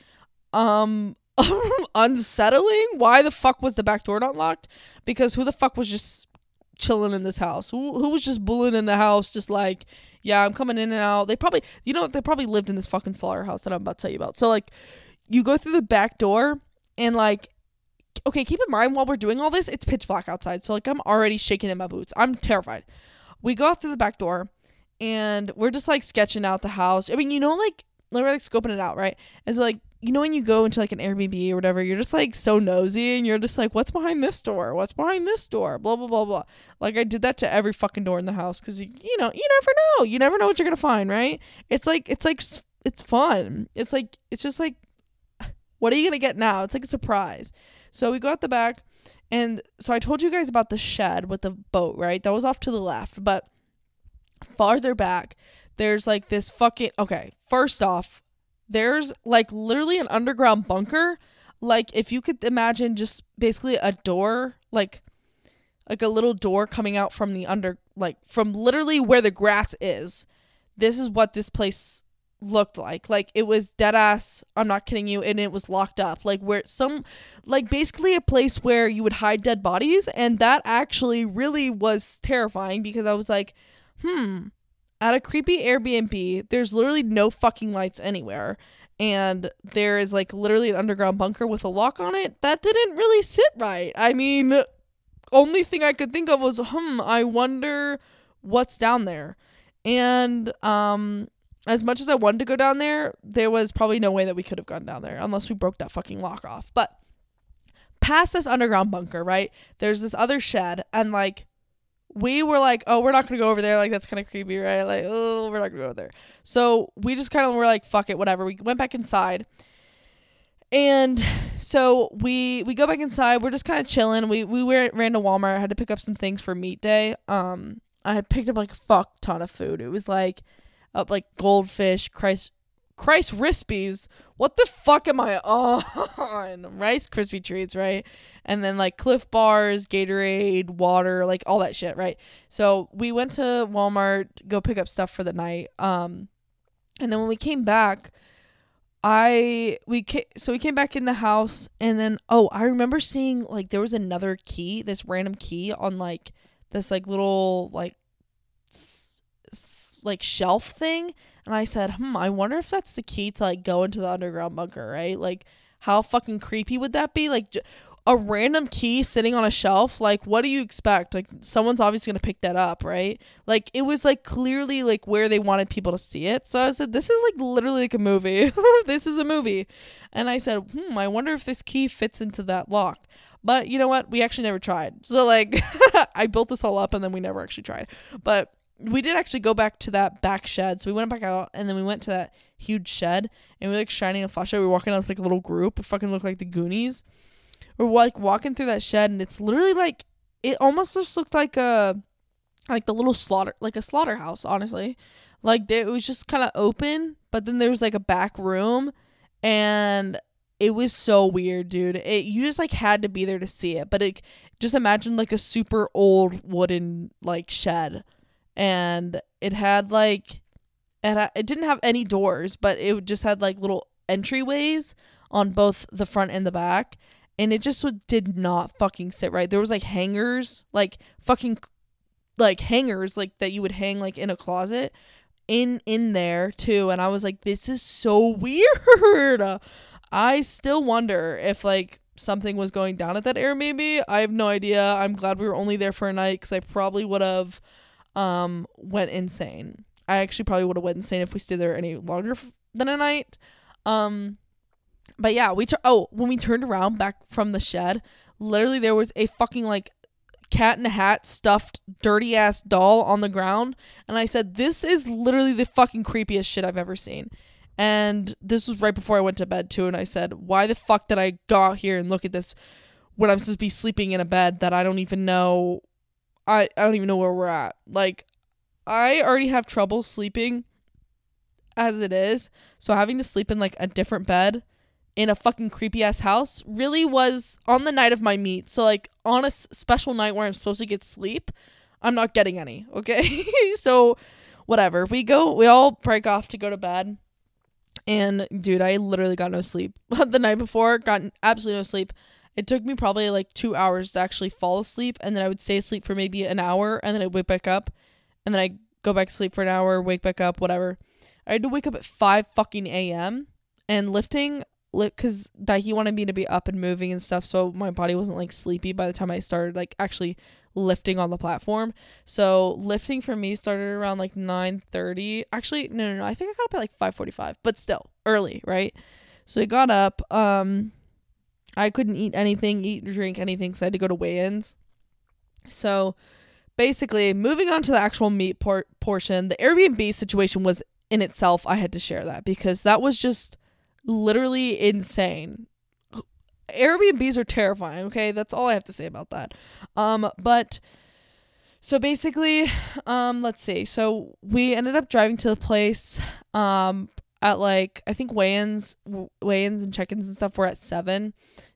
um unsettling. Why the fuck was the back door not locked? Because who the fuck was just chilling in this house? Who, who was just bullying in the house? Just like, yeah, I'm coming in and out. They probably, you know, they probably lived in this fucking slaughterhouse that I'm about to tell you about. So like you go through the back door and like, okay, keep in mind while we're doing all this, it's pitch black outside. So like I'm already shaking in my boots. I'm terrified. We go out through the back door and we're just like sketching out the house. I mean, you know, like we're like scoping it out, right? And so like, you know, when you go into like an Airbnb or whatever, you're just like so nosy and you're just like, what's behind this door? What's behind this door? Blah, blah, blah, blah. Like I did that to every fucking door in the house because, you, you know, you never know. You never know what you're going to find, right? It's like, it's like, it's fun. It's like, it's just like, what are you going to get now? It's like a surprise. So we go out the back, and so I told you guys about the shed with the boat, right? That was off to the left, but farther back, there's like this fucking, okay, first off, there's like literally an underground bunker. Like if you could imagine just basically a door, like, like a little door coming out from the under, like from literally where the grass is. This is what this place looked like. Like it was dead ass, I'm not kidding you, and it was locked up, like where some, like basically a place where you would hide dead bodies. And that actually really was terrifying because I was like, hmm at a creepy Airbnb, there's literally no fucking lights anywhere, and there is like literally an underground bunker with a lock on it. That didn't really sit right. I mean, only thing I could think of was, hmm I wonder what's down there. And um as much as I wanted to go down there, there was probably no way that we could have gone down there unless we broke that fucking lock off. But past this underground bunker, right, there's this other shed, and like we were like, oh, we're not gonna go over there, like that's kind of creepy, right? Like, oh, we're not gonna go there. So we just kind of were like, fuck it, whatever. We went back inside, and so we we go back inside. We're just kind of chilling. We we were, ran to Walmart. I had to pick up some things for meat day. Um, I had picked up like a fuck ton of food. It was like up like goldfish, Christ, Christ Rispies. What the fuck am I on? Rice Krispie treats, right? And then like Cliff Bars, Gatorade, water, like all that shit, right? So we went to Walmart, go pick up stuff for the night. Um, and then when we came back, I we ca- so we came back in the house, and then oh, I remember seeing like there was another key, this random key on like this like little like s- s- like shelf thing. And I said, hmm, I wonder if that's the key to like go into the underground bunker, right? Like how fucking creepy would that be? Like, j- a random key sitting on a shelf. Like, what do you expect? Like, someone's obviously gonna pick that up, right? Like, it was like clearly like where they wanted people to see it. So I said, this is like literally like a movie. This is a movie. And I said, hmm, I wonder if this key fits into that lock. But you know what? We actually never tried. So like I built this all up and then we never actually tried. But we did actually go back to that back shed. So we went back out and then we went to that huge shed and we were like shining a flashlight. We were walking as like a little group. It fucking looked like the Goonies. We're like walking through that shed and it's literally like, it almost just looked like a, like the little slaughter, like a slaughterhouse, honestly. Like it was just kind of open, but then there was like a back room and it was so weird, dude. It, you just like had to be there to see it. But it, just imagine like a super old wooden like shed. And it had like, it, had, it didn't have any doors, but it just had like little entryways on both the front and the back. And it just did not fucking sit right. There was like hangers, like fucking like hangers like that you would hang like in a closet in in there too. And I was like, this is so weird. I still wonder if like something was going down at that Airbnb. I have no idea. I'm glad we were only there for a night because I probably would have um went insane. I actually probably would have went insane if we stayed there any longer f- than a night. Um, but yeah, we tur- oh when we turned around back from the shed, literally there was a fucking like Cat in a Hat stuffed dirty ass doll on the ground, and I said, this is literally the fucking creepiest shit I've ever seen. And this was right before I went to bed too, and I said, why the fuck did I go out here and look at this when I'm supposed to be sleeping in a bed that I don't even know I, I don't even know where we're at. Like, I already have trouble sleeping as it is, so having to sleep in like a different bed in a fucking creepy ass house really was on the night of my meet. So like on a s- special night where I'm supposed to get sleep, I'm not getting any, okay? So whatever. We go, we all break off to go to bed. And dude, I literally got no sleep the night before, got absolutely no sleep. It took me probably like two hours to actually fall asleep. And then I would stay asleep for maybe an hour and then I'd wake back up. And then I go back to sleep for an hour, wake back up, whatever. I had to wake up at five fucking a.m. and lifting, because he wanted me to be up and moving and stuff, so my body wasn't like sleepy by the time I started like actually lifting on the platform. So lifting for me started around like nine thirty. Actually, no, no, no. I think I got up at like five forty-five, but still early, right? So I got up. Um, I couldn't eat anything, eat, drink anything, so I had to go to weigh-ins. So basically, moving on to the actual meat por- portion, the Airbnb situation was in itself. I had to share that because that was just literally insane. Airbnbs are terrifying, okay? That's all I have to say about that. Um, but so basically, um, let's see. So we ended up driving to the place um at like, I think weigh-ins weigh-ins and check-ins and stuff were at seven.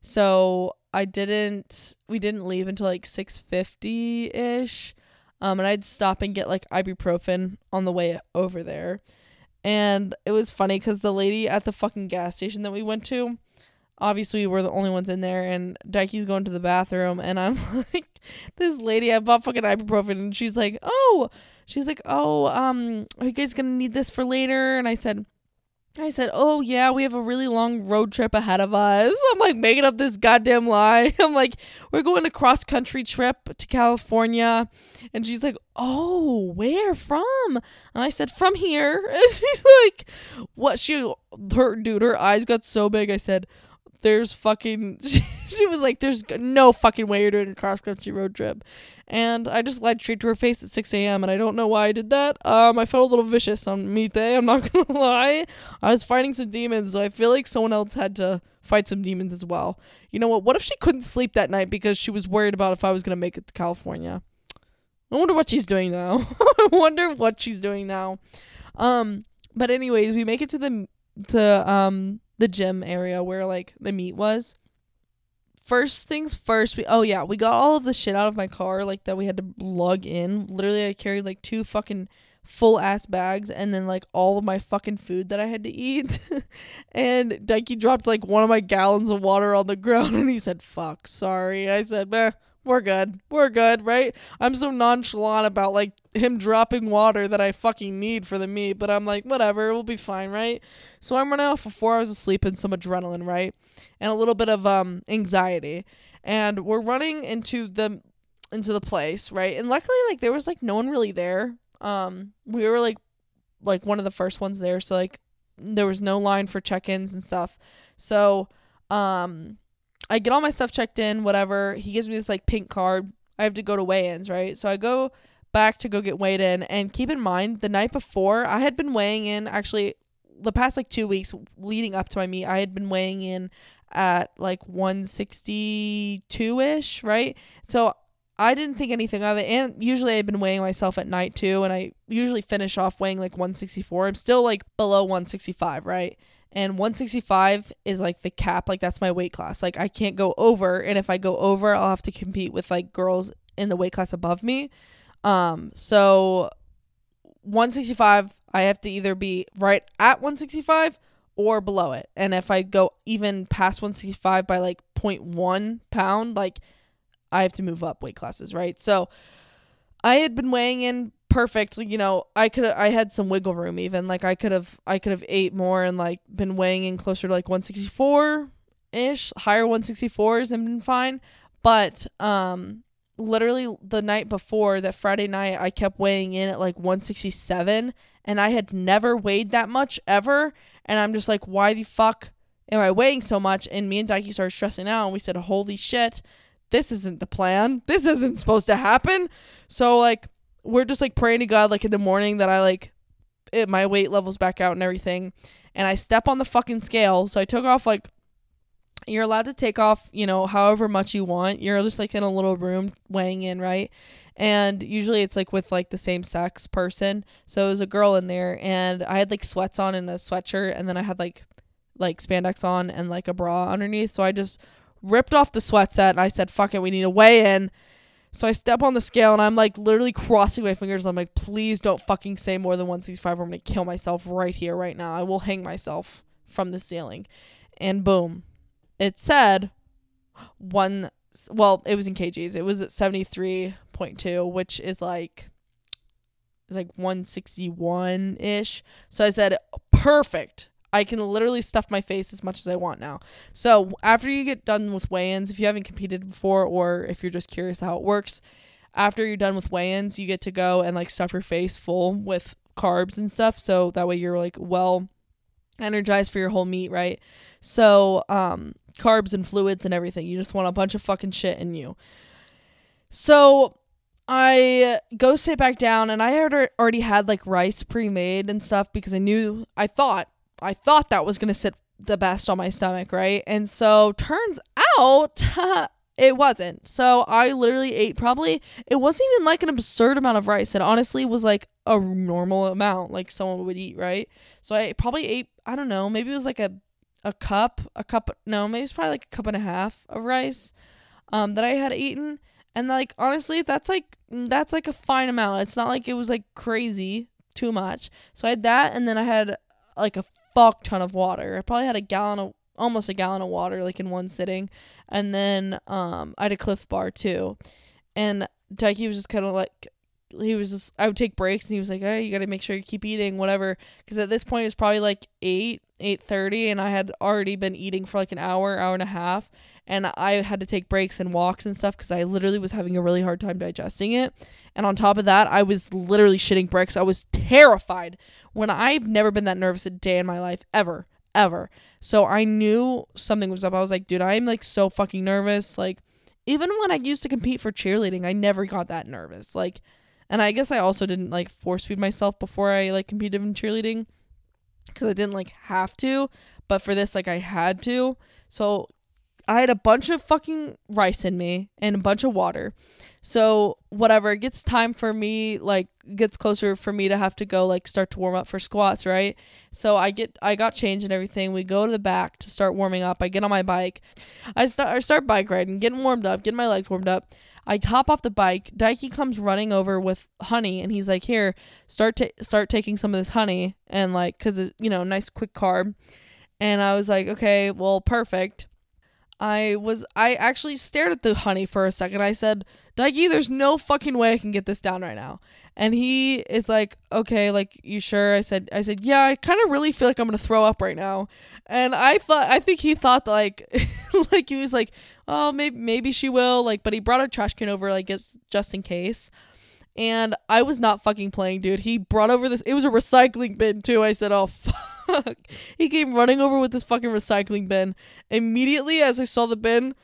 So I didn't we didn't leave until like six fifty-ish. Um, and I'd stop and get like ibuprofen on the way over there. And it was funny because the lady at the fucking gas station that we went to, obviously we were the only ones in there, and Dikey's going to the bathroom, and I'm like, this lady, I bought fucking ibuprofen, and she's like, oh, she's like, oh, um, are you guys gonna need this for later? And I said, I said, oh yeah, we have a really long road trip ahead of us. I'm like making up this goddamn lie. I'm like, we're going a cross country trip to California. And she's like, oh, where from? And I said, from here. And she's like, what? She, her, dude, her eyes got so big. I said, there's fucking, she, she was like, there's no fucking way you're doing a cross country road trip. And I just lied straight to her face at six a.m. and I don't know why I did that. Um, I felt a little vicious on meet day. I'm not gonna lie. I was fighting some demons, so I feel like someone else had to fight some demons as well. You know what? What if she couldn't sleep that night because she was worried about if I was gonna make it to California? I wonder what she's doing now. I wonder what she's doing now. Um, but anyways, we make it to the to um the gym area where like the meet was. First things first, we oh yeah, we got all of the shit out of my car like that we had to lug in. Literally, I carried like two fucking full ass bags and then like all of my fucking food that I had to eat. And Dikey dropped like one of my gallons of water on the ground and he said, fuck, sorry. I said, meh, we're good. We're good, right? I'm so nonchalant about like him dropping water that I fucking need for the meet, but I'm like, whatever, we'll be fine, right? So I'm running off for four hours of sleep and some adrenaline, right? And a little bit of um anxiety. And we're running into the into the place, right? And luckily, like, there was like no one really there. Um, we were like like one of the first ones there, so like there was no line for check-ins and stuff. So um I get all my stuff checked in, whatever. He gives me this like pink card. I have to go to weigh-ins, right? So I go back to go get weighed in, and keep in mind the night before I had been weighing in, actually the past like two weeks leading up to my meet, I had been weighing in at like one sixty-two ish, right? So I didn't think anything of it. And usually I've been weighing myself at night too, and I usually finish off weighing like one sixty-four. I'm still like below one sixty-five, right? And one sixty-five is like the cap, like that's my weight class. Like I can't go over, and if I go over, I'll have to compete with like girls in the weight class above me. Um, so one sixty-five, I have to either be right at one sixty-five or below it. And if I go even past one sixty-five by like zero point one pound, like I have to move up weight classes, right? So I had been weighing in perfect, you know, I could I had some wiggle room even. Like I could have I could have ate more and like been weighing in closer to like one sixty-four ish, higher one sixty-fours and been fine. But um literally the night before, that Friday night, I kept weighing in at like one sixty-seven, and I had never weighed that much ever. And I'm just like, why the fuck am I weighing so much? And me and Daiki started stressing out, and we said, holy shit, this isn't the plan. This isn't supposed to happen. So like, we're just like praying to God, like in the morning, that I like, it, my weight levels back out and everything. And I step on the fucking scale. So I took off like, you're allowed to take off, you know, however much you want. You're just like in a little room weighing in, right? And usually it's like with like the same sex person. So it was a girl in there, and I had like sweats on and a sweatshirt, and then I had like like spandex on and like a bra underneath. So I just ripped off the sweat set, and I said, fuck it, we need to weigh in. So I step on the scale, and I'm like literally crossing my fingers. I'm like, please don't fucking say more than one sixty-five, or I'm gonna kill myself right here, right now. I will hang myself from the ceiling. And boom. It said one, well, it was in kgs. It was at seventy-three point two, which is like, it's like one sixty-one ish. So I said, perfect. I can literally stuff my face as much as I want now. So after you get done with weigh-ins, if you haven't competed before, or if you're just curious how it works, after you're done with weigh-ins, you get to go and like stuff your face full with carbs and stuff. So that way you're like well energized for your whole meet, right? So, um, carbs and fluids and everything. You just want a bunch of fucking shit in you. So I go sit back down, and I had already had like rice pre-made and stuff, because I knew, I thought, I thought that was going to sit the best on my stomach, right? And so turns out it wasn't. So I literally ate probably, it wasn't even like an absurd amount of rice. It honestly was like a normal amount, like someone would eat, right? So I probably ate, I don't know, maybe it was like a a cup, a cup, no, maybe it's probably like a cup and a half of rice um, that I had eaten. And like, honestly, that's like, that's like a fine amount. It's not like it was like crazy too much. So I had that, and then I had like a fuck ton of water. I probably had a gallon of, almost a gallon of water, like in one sitting. And then um, I had a Cliff Bar too. And Daiki was just kind of like, he was just, I would take breaks, and he was like, hey, you got to make sure you keep eating, whatever. Because at this point, it was probably like eight, eight thirty, and I had already been eating for like an hour, hour and a half. And I had to take breaks and walks and stuff, because I literally was having a really hard time digesting it. And on top of that, I was literally shitting bricks. I was terrified. When I've never been that nervous a day in my life, ever, ever. So I knew something was up. I was like, dude, I'm like so fucking nervous. Like, even when I used to compete for cheerleading, I never got that nervous. Like, and I guess I also didn't like force feed myself before I like competed in cheerleading, because I didn't like have to, but for this, like I had to. So I had a bunch of fucking rice in me and a bunch of water. So whatever, it gets time for me, like gets closer for me to have to go like start to warm up for squats, right? So I get, I got changed and everything. We go to the back to start warming up. I get on my bike. I start, I start bike riding, getting warmed up, getting my legs warmed up. I hop off the bike. Daiki comes running over with honey, and he's like, here, start ta- start taking some of this honey, and like, cause it's, you know, nice quick carb. And I was like, okay, well, perfect. I was, I actually stared at the honey for a second. I said, Daiki, there's no fucking way I can get this down right now. And he is like, okay, like, you sure? I said, I said, yeah, I kind of really feel like I'm going to throw up right now. And I thought, I think he thought like, like he was like, oh, maybe maybe she will. Like, but he brought a trash can over, like, just, just in case. And I was not fucking playing, dude. He brought over this. It was a recycling bin, too. I said, oh, fuck. He came running over with this fucking recycling bin. Immediately, as I saw the bin,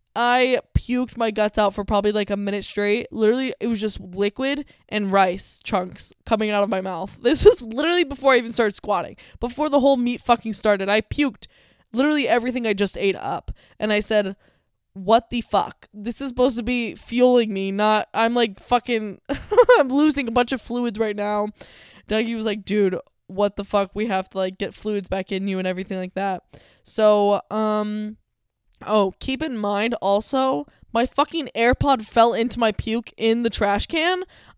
I puked my guts out for probably like a minute straight. Literally, it was just liquid and rice chunks coming out of my mouth. This was literally before I even started squatting. Before the whole meet fucking started, I puked literally everything I just ate up. And I said, what the fuck? This is supposed to be fueling me, not, I'm like fucking, I'm losing a bunch of fluids right now. Dougie was like, dude, what the fuck? We have to like get fluids back in you and everything like that. So, um, oh, keep in mind also, my fucking AirPod fell into my puke in the trash can.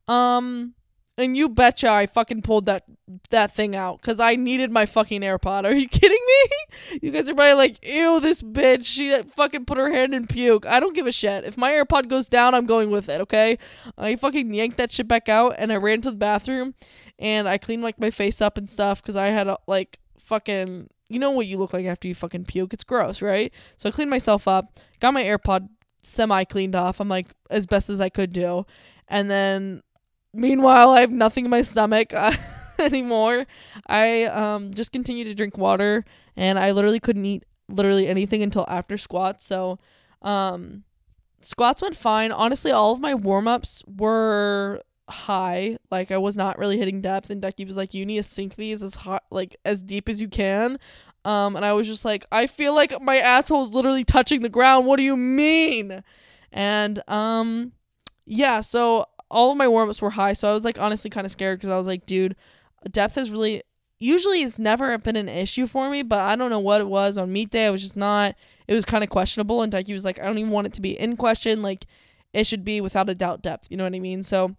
Um, and you betcha I fucking pulled that that thing out because I needed my fucking AirPod. Are you kidding me? You guys are probably like, ew, this bitch, she fucking put her hand in puke. I don't give a shit. If my AirPod goes down, I'm going with it, okay? I fucking yanked that shit back out and I ran to the bathroom and I cleaned like my face up and stuff because I had a, like fucking, you know what you look like after you fucking puke. It's gross, right? So I cleaned myself up, got my AirPod semi cleaned off. I'm like as best as I could do. And then meanwhile, I have nothing in my stomach uh, anymore. I um just continue to drink water, and I literally couldn't eat literally anything until after squats. So, um, squats went fine. Honestly, all of my warm-ups were high. Like, I was not really hitting depth, and Ducky was like, you need to sink these as hot, like, as deep as you can. Um, and I was just like, I feel like my asshole is literally touching the ground. What do you mean? And, um, yeah, so all of my warm-ups were high, so I was like honestly kind of scared because I was like, dude, depth has really usually it's never been an issue for me, but I don't know what it was on meet day. I was just not, it was kind of questionable, and Dikey was like, I don't even want it to be in question, like it should be without a doubt depth, you know what I mean? So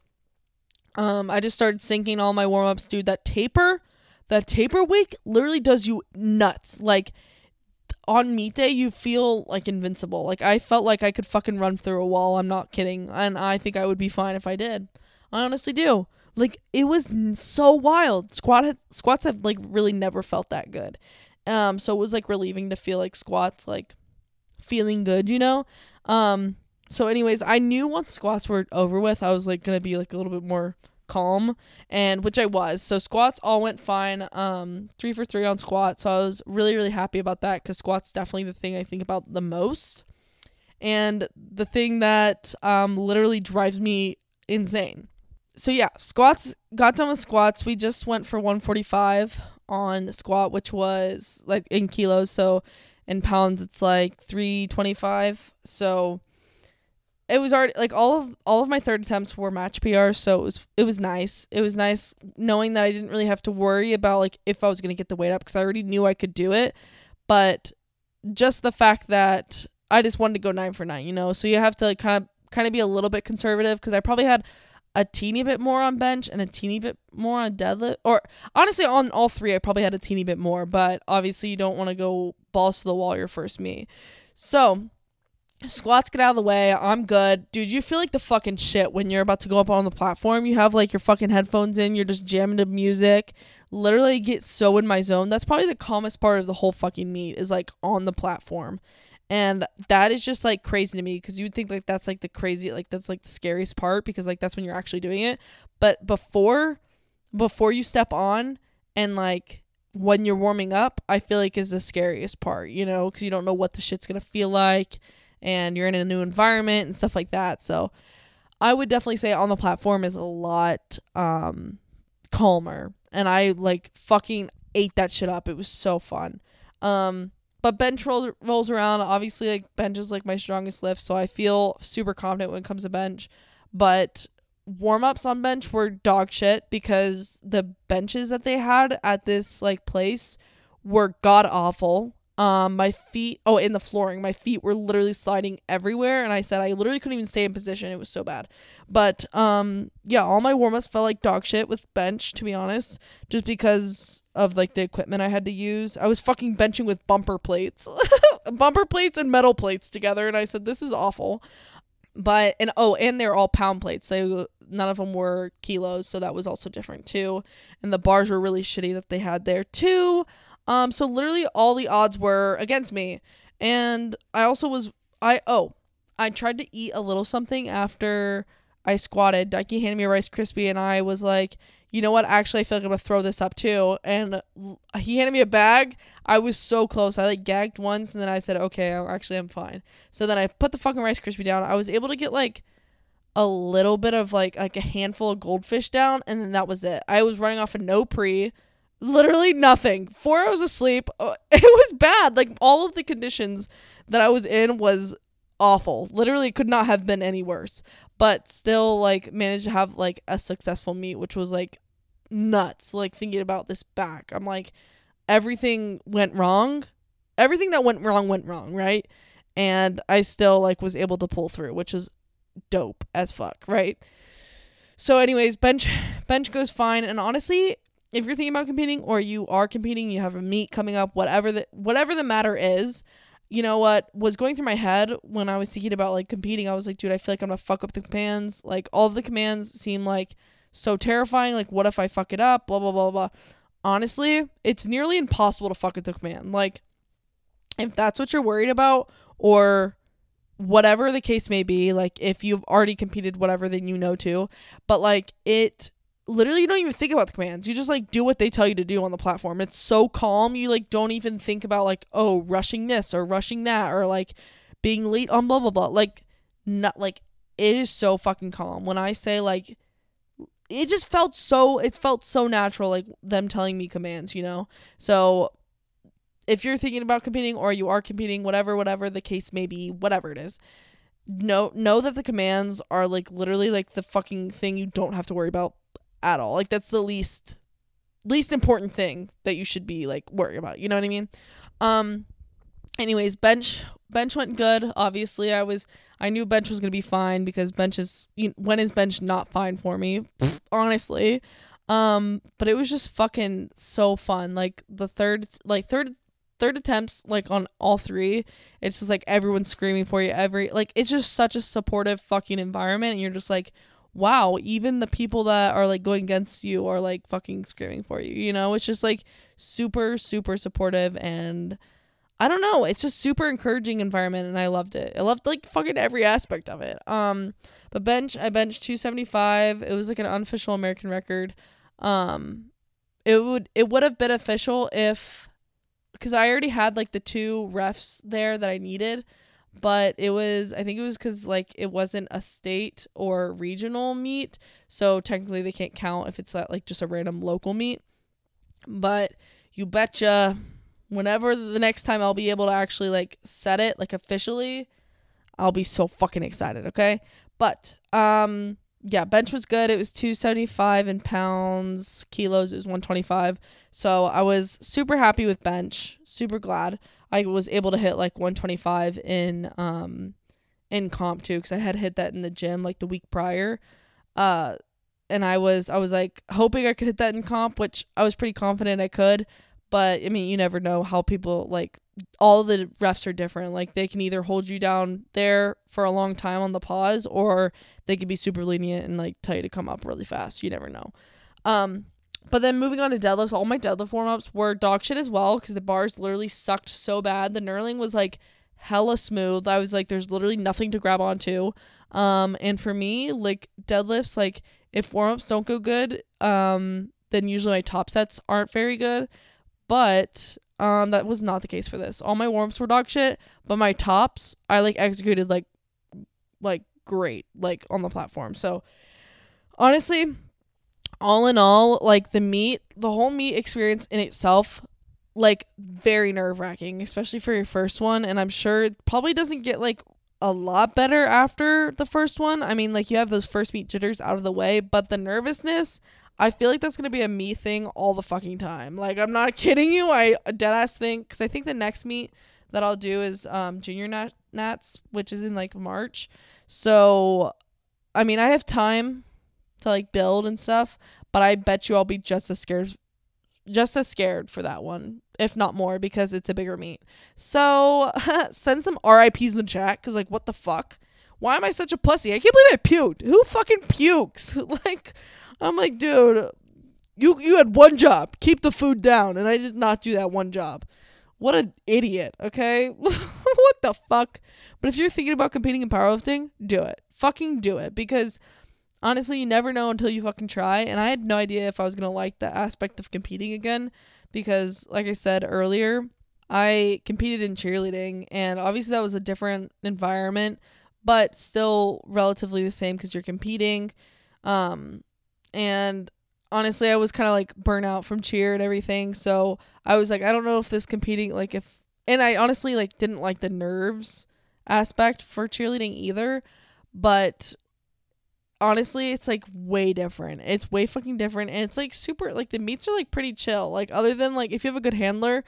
um I just started sinking all my warm-ups. Dude, that taper that taper week literally does you nuts. Like on meet day, you feel like invincible. Like, I felt like I could fucking run through a wall. I'm not kidding. And I think I would be fine if I did. I honestly do. Like, it was so wild. Squat had, squats have, like, really never felt that good. Um, so it was, like, relieving to feel like squats, like, feeling good, you know? Um, so anyways, I knew once squats were over with, I was, like, gonna be, like, a little bit more calm, and which I was. So squats all went fine. Um three for three on squats, so I was really really happy about that because squats definitely the thing I think about the most, and the thing that um literally drives me insane. So yeah, squats, got done with squats. We just went for one forty-five on squat, which was like in kilos, so in pounds it's like three twenty-five. So it was already like all of all of my third attempts were match P Rs, so it was it was nice. It was nice knowing that I didn't really have to worry about like if I was gonna get the weight up because I already knew I could do it. But just the fact that I just wanted to go nine for nine, you know. So you have to like kind of kind of be a little bit conservative because I probably had a teeny bit more on bench and a teeny bit more on deadlift, or honestly on all three I probably had a teeny bit more. But obviously you don't want to go balls to the wall your first meet. So squats get out of the way. I'm good. Dude, you feel like the fucking shit when you're about to go up on the platform. You have like your fucking headphones in. You're just jamming to music. Literally get so in my zone. That's probably the calmest part of the whole fucking meet is like on the platform. And that is just like crazy to me because you would think like that's like the crazy, like that's like the scariest part because like that's when you're actually doing it. But before, before you step on and like when you're warming up, I feel like is the scariest part, you know, because you don't know what the shit's going to feel like. And you're in a new environment and stuff like that. So I would definitely say on the platform is a lot um, calmer. And I like fucking ate that shit up. It was so fun. Um, but bench roll, rolls around. Obviously, like bench is like my strongest lift. So I feel super confident when it comes to bench. But warm-ups on bench were dog shit because the benches that they had at this like place were god awful. Um, my feet, oh, in the flooring, my feet were literally sliding everywhere. And I said, I literally couldn't even stay in position. It was so bad. But, um, yeah, all my warm-ups felt like dog shit with bench, to be honest, just because of like the equipment I had to use. I was fucking benching with bumper plates, bumper plates and metal plates together. And I said, this is awful. But, and, oh, and they're all pound plates. So none of them were kilos. So that was also different too. And the bars were really shitty that they had there too. Um, so literally all the odds were against me. And I also was I oh, I tried to eat a little something after I squatted. Ducky handed me a Rice Krispie, and I was like, you know what? Actually, I feel like I'm gonna throw this up too. And he handed me a bag. I was so close. I like gagged once, and then I said, okay, I, actually, I'm fine. So then I put the fucking Rice Krispie down. I was able to get like a little bit of like like a handful of goldfish down, and then that was it. I was running off a no pre. Literally nothing. Four hours of sleep. It was bad. Like, all of the conditions that I was in was awful. Literally could not have been any worse. But still, like, managed to have, like, a successful meet, which was, like, nuts. Like, thinking about this back. I'm like, everything went wrong. Everything that went wrong went wrong, right? And I still, like, was able to pull through, which is dope as fuck, right? So, anyways, bench bench goes fine. And honestly, if you're thinking about competing, or you are competing, you have a meet coming up, whatever the whatever the matter is, you know what was going through my head when I was thinking about like competing, I was like, dude, I feel like I'm gonna fuck up the commands. Like, all the commands seem like so terrifying. Like, what if I fuck it up? Blah blah blah blah. Honestly, it's nearly impossible to fuck with the command. Like, if that's what you're worried about, or whatever the case may be, like if you've already competed, whatever, then you know too. But like, it literally, you don't even think about the commands. You just like do what they tell you to do on the platform. It's so calm. You like don't even think about like, oh, rushing this or rushing that, or like being late on blah blah blah. Like, not like, it is so fucking calm. When I say like, it just felt so it felt so natural, like them telling me commands, you know. So if you're thinking about competing, or you are competing, whatever whatever the case may be, whatever it is, know know that the commands are like literally like the fucking thing you don't have to worry about at all. Like, that's the least least important thing that you should be like worried about, you know what I mean? Um anyways, bench bench went good. Obviously, I was I knew bench was gonna be fine, because bench is, you know, when is bench not fine for me? Honestly. Um but it was just fucking so fun. Like, the third like third third attempts, like on all three, it's just like everyone's screaming for you, every like it's just such a supportive fucking environment, and you're just like, wow, even the people that are like going against you are like fucking screaming for you, you know? It's just like super super supportive, and I don't know, it's just super encouraging environment, and I loved it. I loved like fucking every aspect of it. Um but bench, I benched two seventy-five. It was like an unofficial American record. Um it would it would have been official if, because I already had like the two refs there that I needed, but it was, I think it was because like it wasn't a state or regional meet, so technically they can't count if it's like just a random local meet. But you betcha, whenever the next time I'll be able to actually like set it like officially, I'll be so fucking excited. Okay, but um yeah, bench was good. It was two seventy-five in pounds. Kilos, it was one twenty-five. So I was super happy with bench. Super glad I was able to hit like one twenty-five in um in comp too, because I had hit that in the gym like the week prior. Uh, and I was I was like hoping I could hit that in comp, which I was pretty confident I could. But I mean, you never know how people, like, all the refs are different. Like, they can either hold you down there for a long time on the pause, or they could be super lenient and like tell you to come up really fast. You never know. Um, but then moving on to deadlifts, all my deadlift warm-ups were dog shit as well, because the bars literally sucked so bad. The knurling was like hella smooth. I was like, there's literally nothing to grab onto. Um, and for me, like, deadlifts, like, if warm-ups don't go good, um, then usually my top sets aren't very good. But um, that was not the case for this. All my warm-ups were dog shit, but my tops, I like executed like like great, like on the platform. So honestly, all in all, like the meet, the whole meet experience in itself, like very nerve-wracking, especially for your first one. And I'm sure it probably doesn't get like a lot better after the first one. I mean, like, you have those first meet jitters out of the way, but the nervousness, I feel like that's going to be a me thing all the fucking time. Like, I'm not kidding you. I deadass think, because I think the next meet that I'll do is um, Junior Nat- Nats, which is in, like, March. So, I mean, I have time to, like, build and stuff, but I bet you I'll be just as scared, just as scared for that one, if not more, because it's a bigger meet. So, send some R I Ps in the chat, because, like, what the fuck? Why am I such a pussy? I can't believe I puked. Who fucking pukes? Like, I'm like, dude, you you had one job, keep the food down, and I did not do that one job. What an idiot, okay? What the fuck? But if you're thinking about competing in powerlifting, do it. Fucking do it. Because honestly, you never know until you fucking try. And I had no idea if I was going to like the aspect of competing again. Because like I said earlier, I competed in cheerleading. And obviously that was a different environment, but still relatively the same because you're competing. Um, and honestly, I was kind of like burnt out from cheer and everything. So I was like, I don't know if this competing, like if, and I honestly like didn't like the nerves aspect for cheerleading either. But honestly, it's like way different. It's way fucking different. And it's like super, like the meets are like pretty chill. Like other than like if you have a good handler,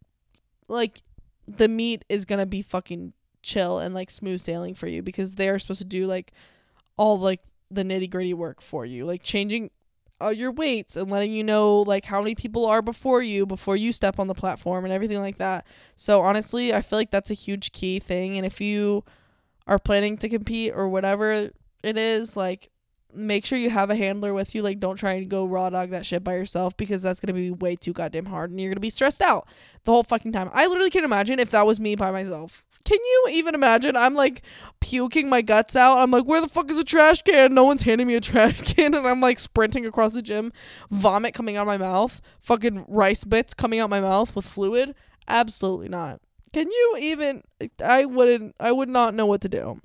like the meet is going to be fucking chill and like smooth sailing for you because they are supposed to do like all like the nitty gritty work for you, like changing uh, your weights and letting you know like how many people are before you before you step on the platform and everything like that. So honestly, I feel like that's a huge key thing. And if you are planning to compete or whatever it is, like make sure you have a handler with you. Like don't try and go raw dog that shit by yourself because that's gonna be way too goddamn hard and you're gonna be stressed out the whole fucking time. I literally can't imagine if that was me by myself. Can you even imagine? I'm like puking my guts out. I'm like, where the fuck is a trash can? No one's handing me a trash can. And I'm like sprinting across the gym, vomit coming out of my mouth, fucking rice bits coming out my mouth with fluid. Absolutely not. Can you even, I wouldn't, I would not know what to do.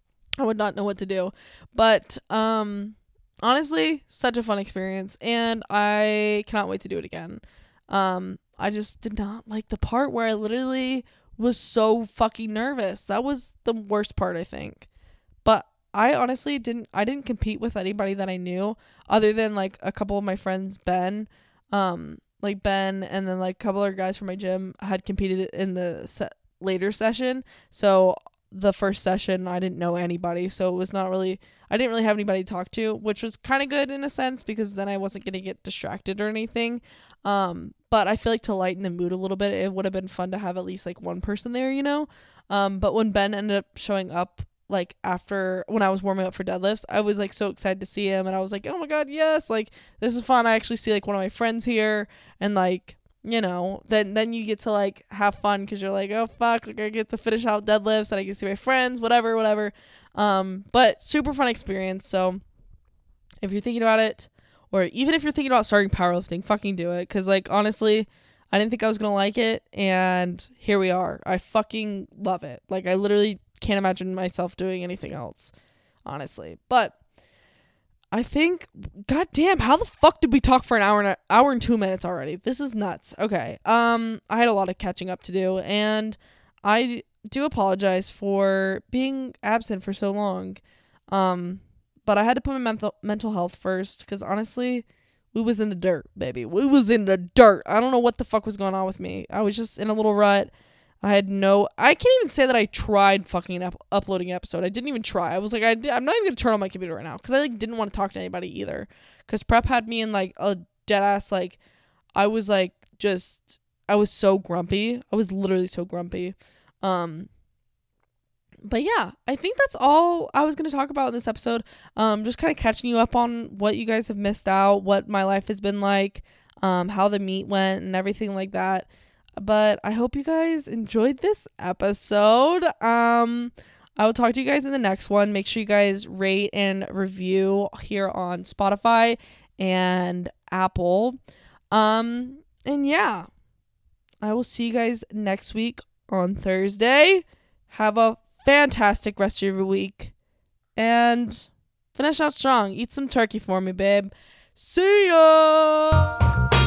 I would not know what to do. But, um, honestly, such a fun experience. And I cannot wait to do it again. Um, I just did not like the part where I literally was so fucking nervous. That was the worst part, I think. But I honestly didn't, I didn't compete with anybody that I knew other than like a couple of my friends, Ben, um, like Ben and then like a couple other guys from my gym had competed in the se- later session. So the first session, I didn't know anybody. So it was not really, I didn't really have anybody to talk to, which was kind of good in a sense because then I wasn't going to get distracted or anything. Um, but I feel like to lighten the mood a little bit, it would have been fun to have at least like one person there, you know? Um, but when Ben ended up showing up, like after, when I was warming up for deadlifts, I was like so excited to see him and I was like, oh my God, yes, like this is fun. I actually see like one of my friends here and like, you know, then, then you get to like have fun because you're like, oh fuck, like I get to finish out deadlifts and I get to see my friends, whatever, whatever. Um, but super fun experience. So if you're thinking about it, or even if you're thinking about starting powerlifting, fucking do it. Cause like, honestly, I didn't think I was going to like it. And here we are. I fucking love it. Like I literally can't imagine myself doing anything else, honestly. But I think, goddamn, how the fuck did we talk for an hour and a, hour and two minutes already? This is nuts. Okay. Um, I had a lot of catching up to do and I do apologize for being absent for so long. Um, But I had to put my mental mental health first because honestly, we was in the dirt, baby. We was in the dirt. I don't know what the fuck was going on with me. I was just in a little rut. I had no... I can't even say that I tried fucking up- uploading an episode. I didn't even try. I was like, I di- I'm not even going to turn on my computer right now because I like didn't want to talk to anybody either. Because prep had me in like a dead ass, like, I was like just... I was so grumpy. I was literally so grumpy. Um... But yeah, I think that's all I was going to talk about in this episode. Um, just kind of catching you up on what you guys have missed out, what my life has been like, um, how the meet went and everything like that. But I hope you guys enjoyed this episode. Um, I will talk to you guys in the next one. Make sure you guys rate and review here on Spotify and Apple. Um, and yeah, I will see you guys next week on Thursday. Have a fantastic rest of your week and finish out strong. Eat some turkey for me, babe. See ya.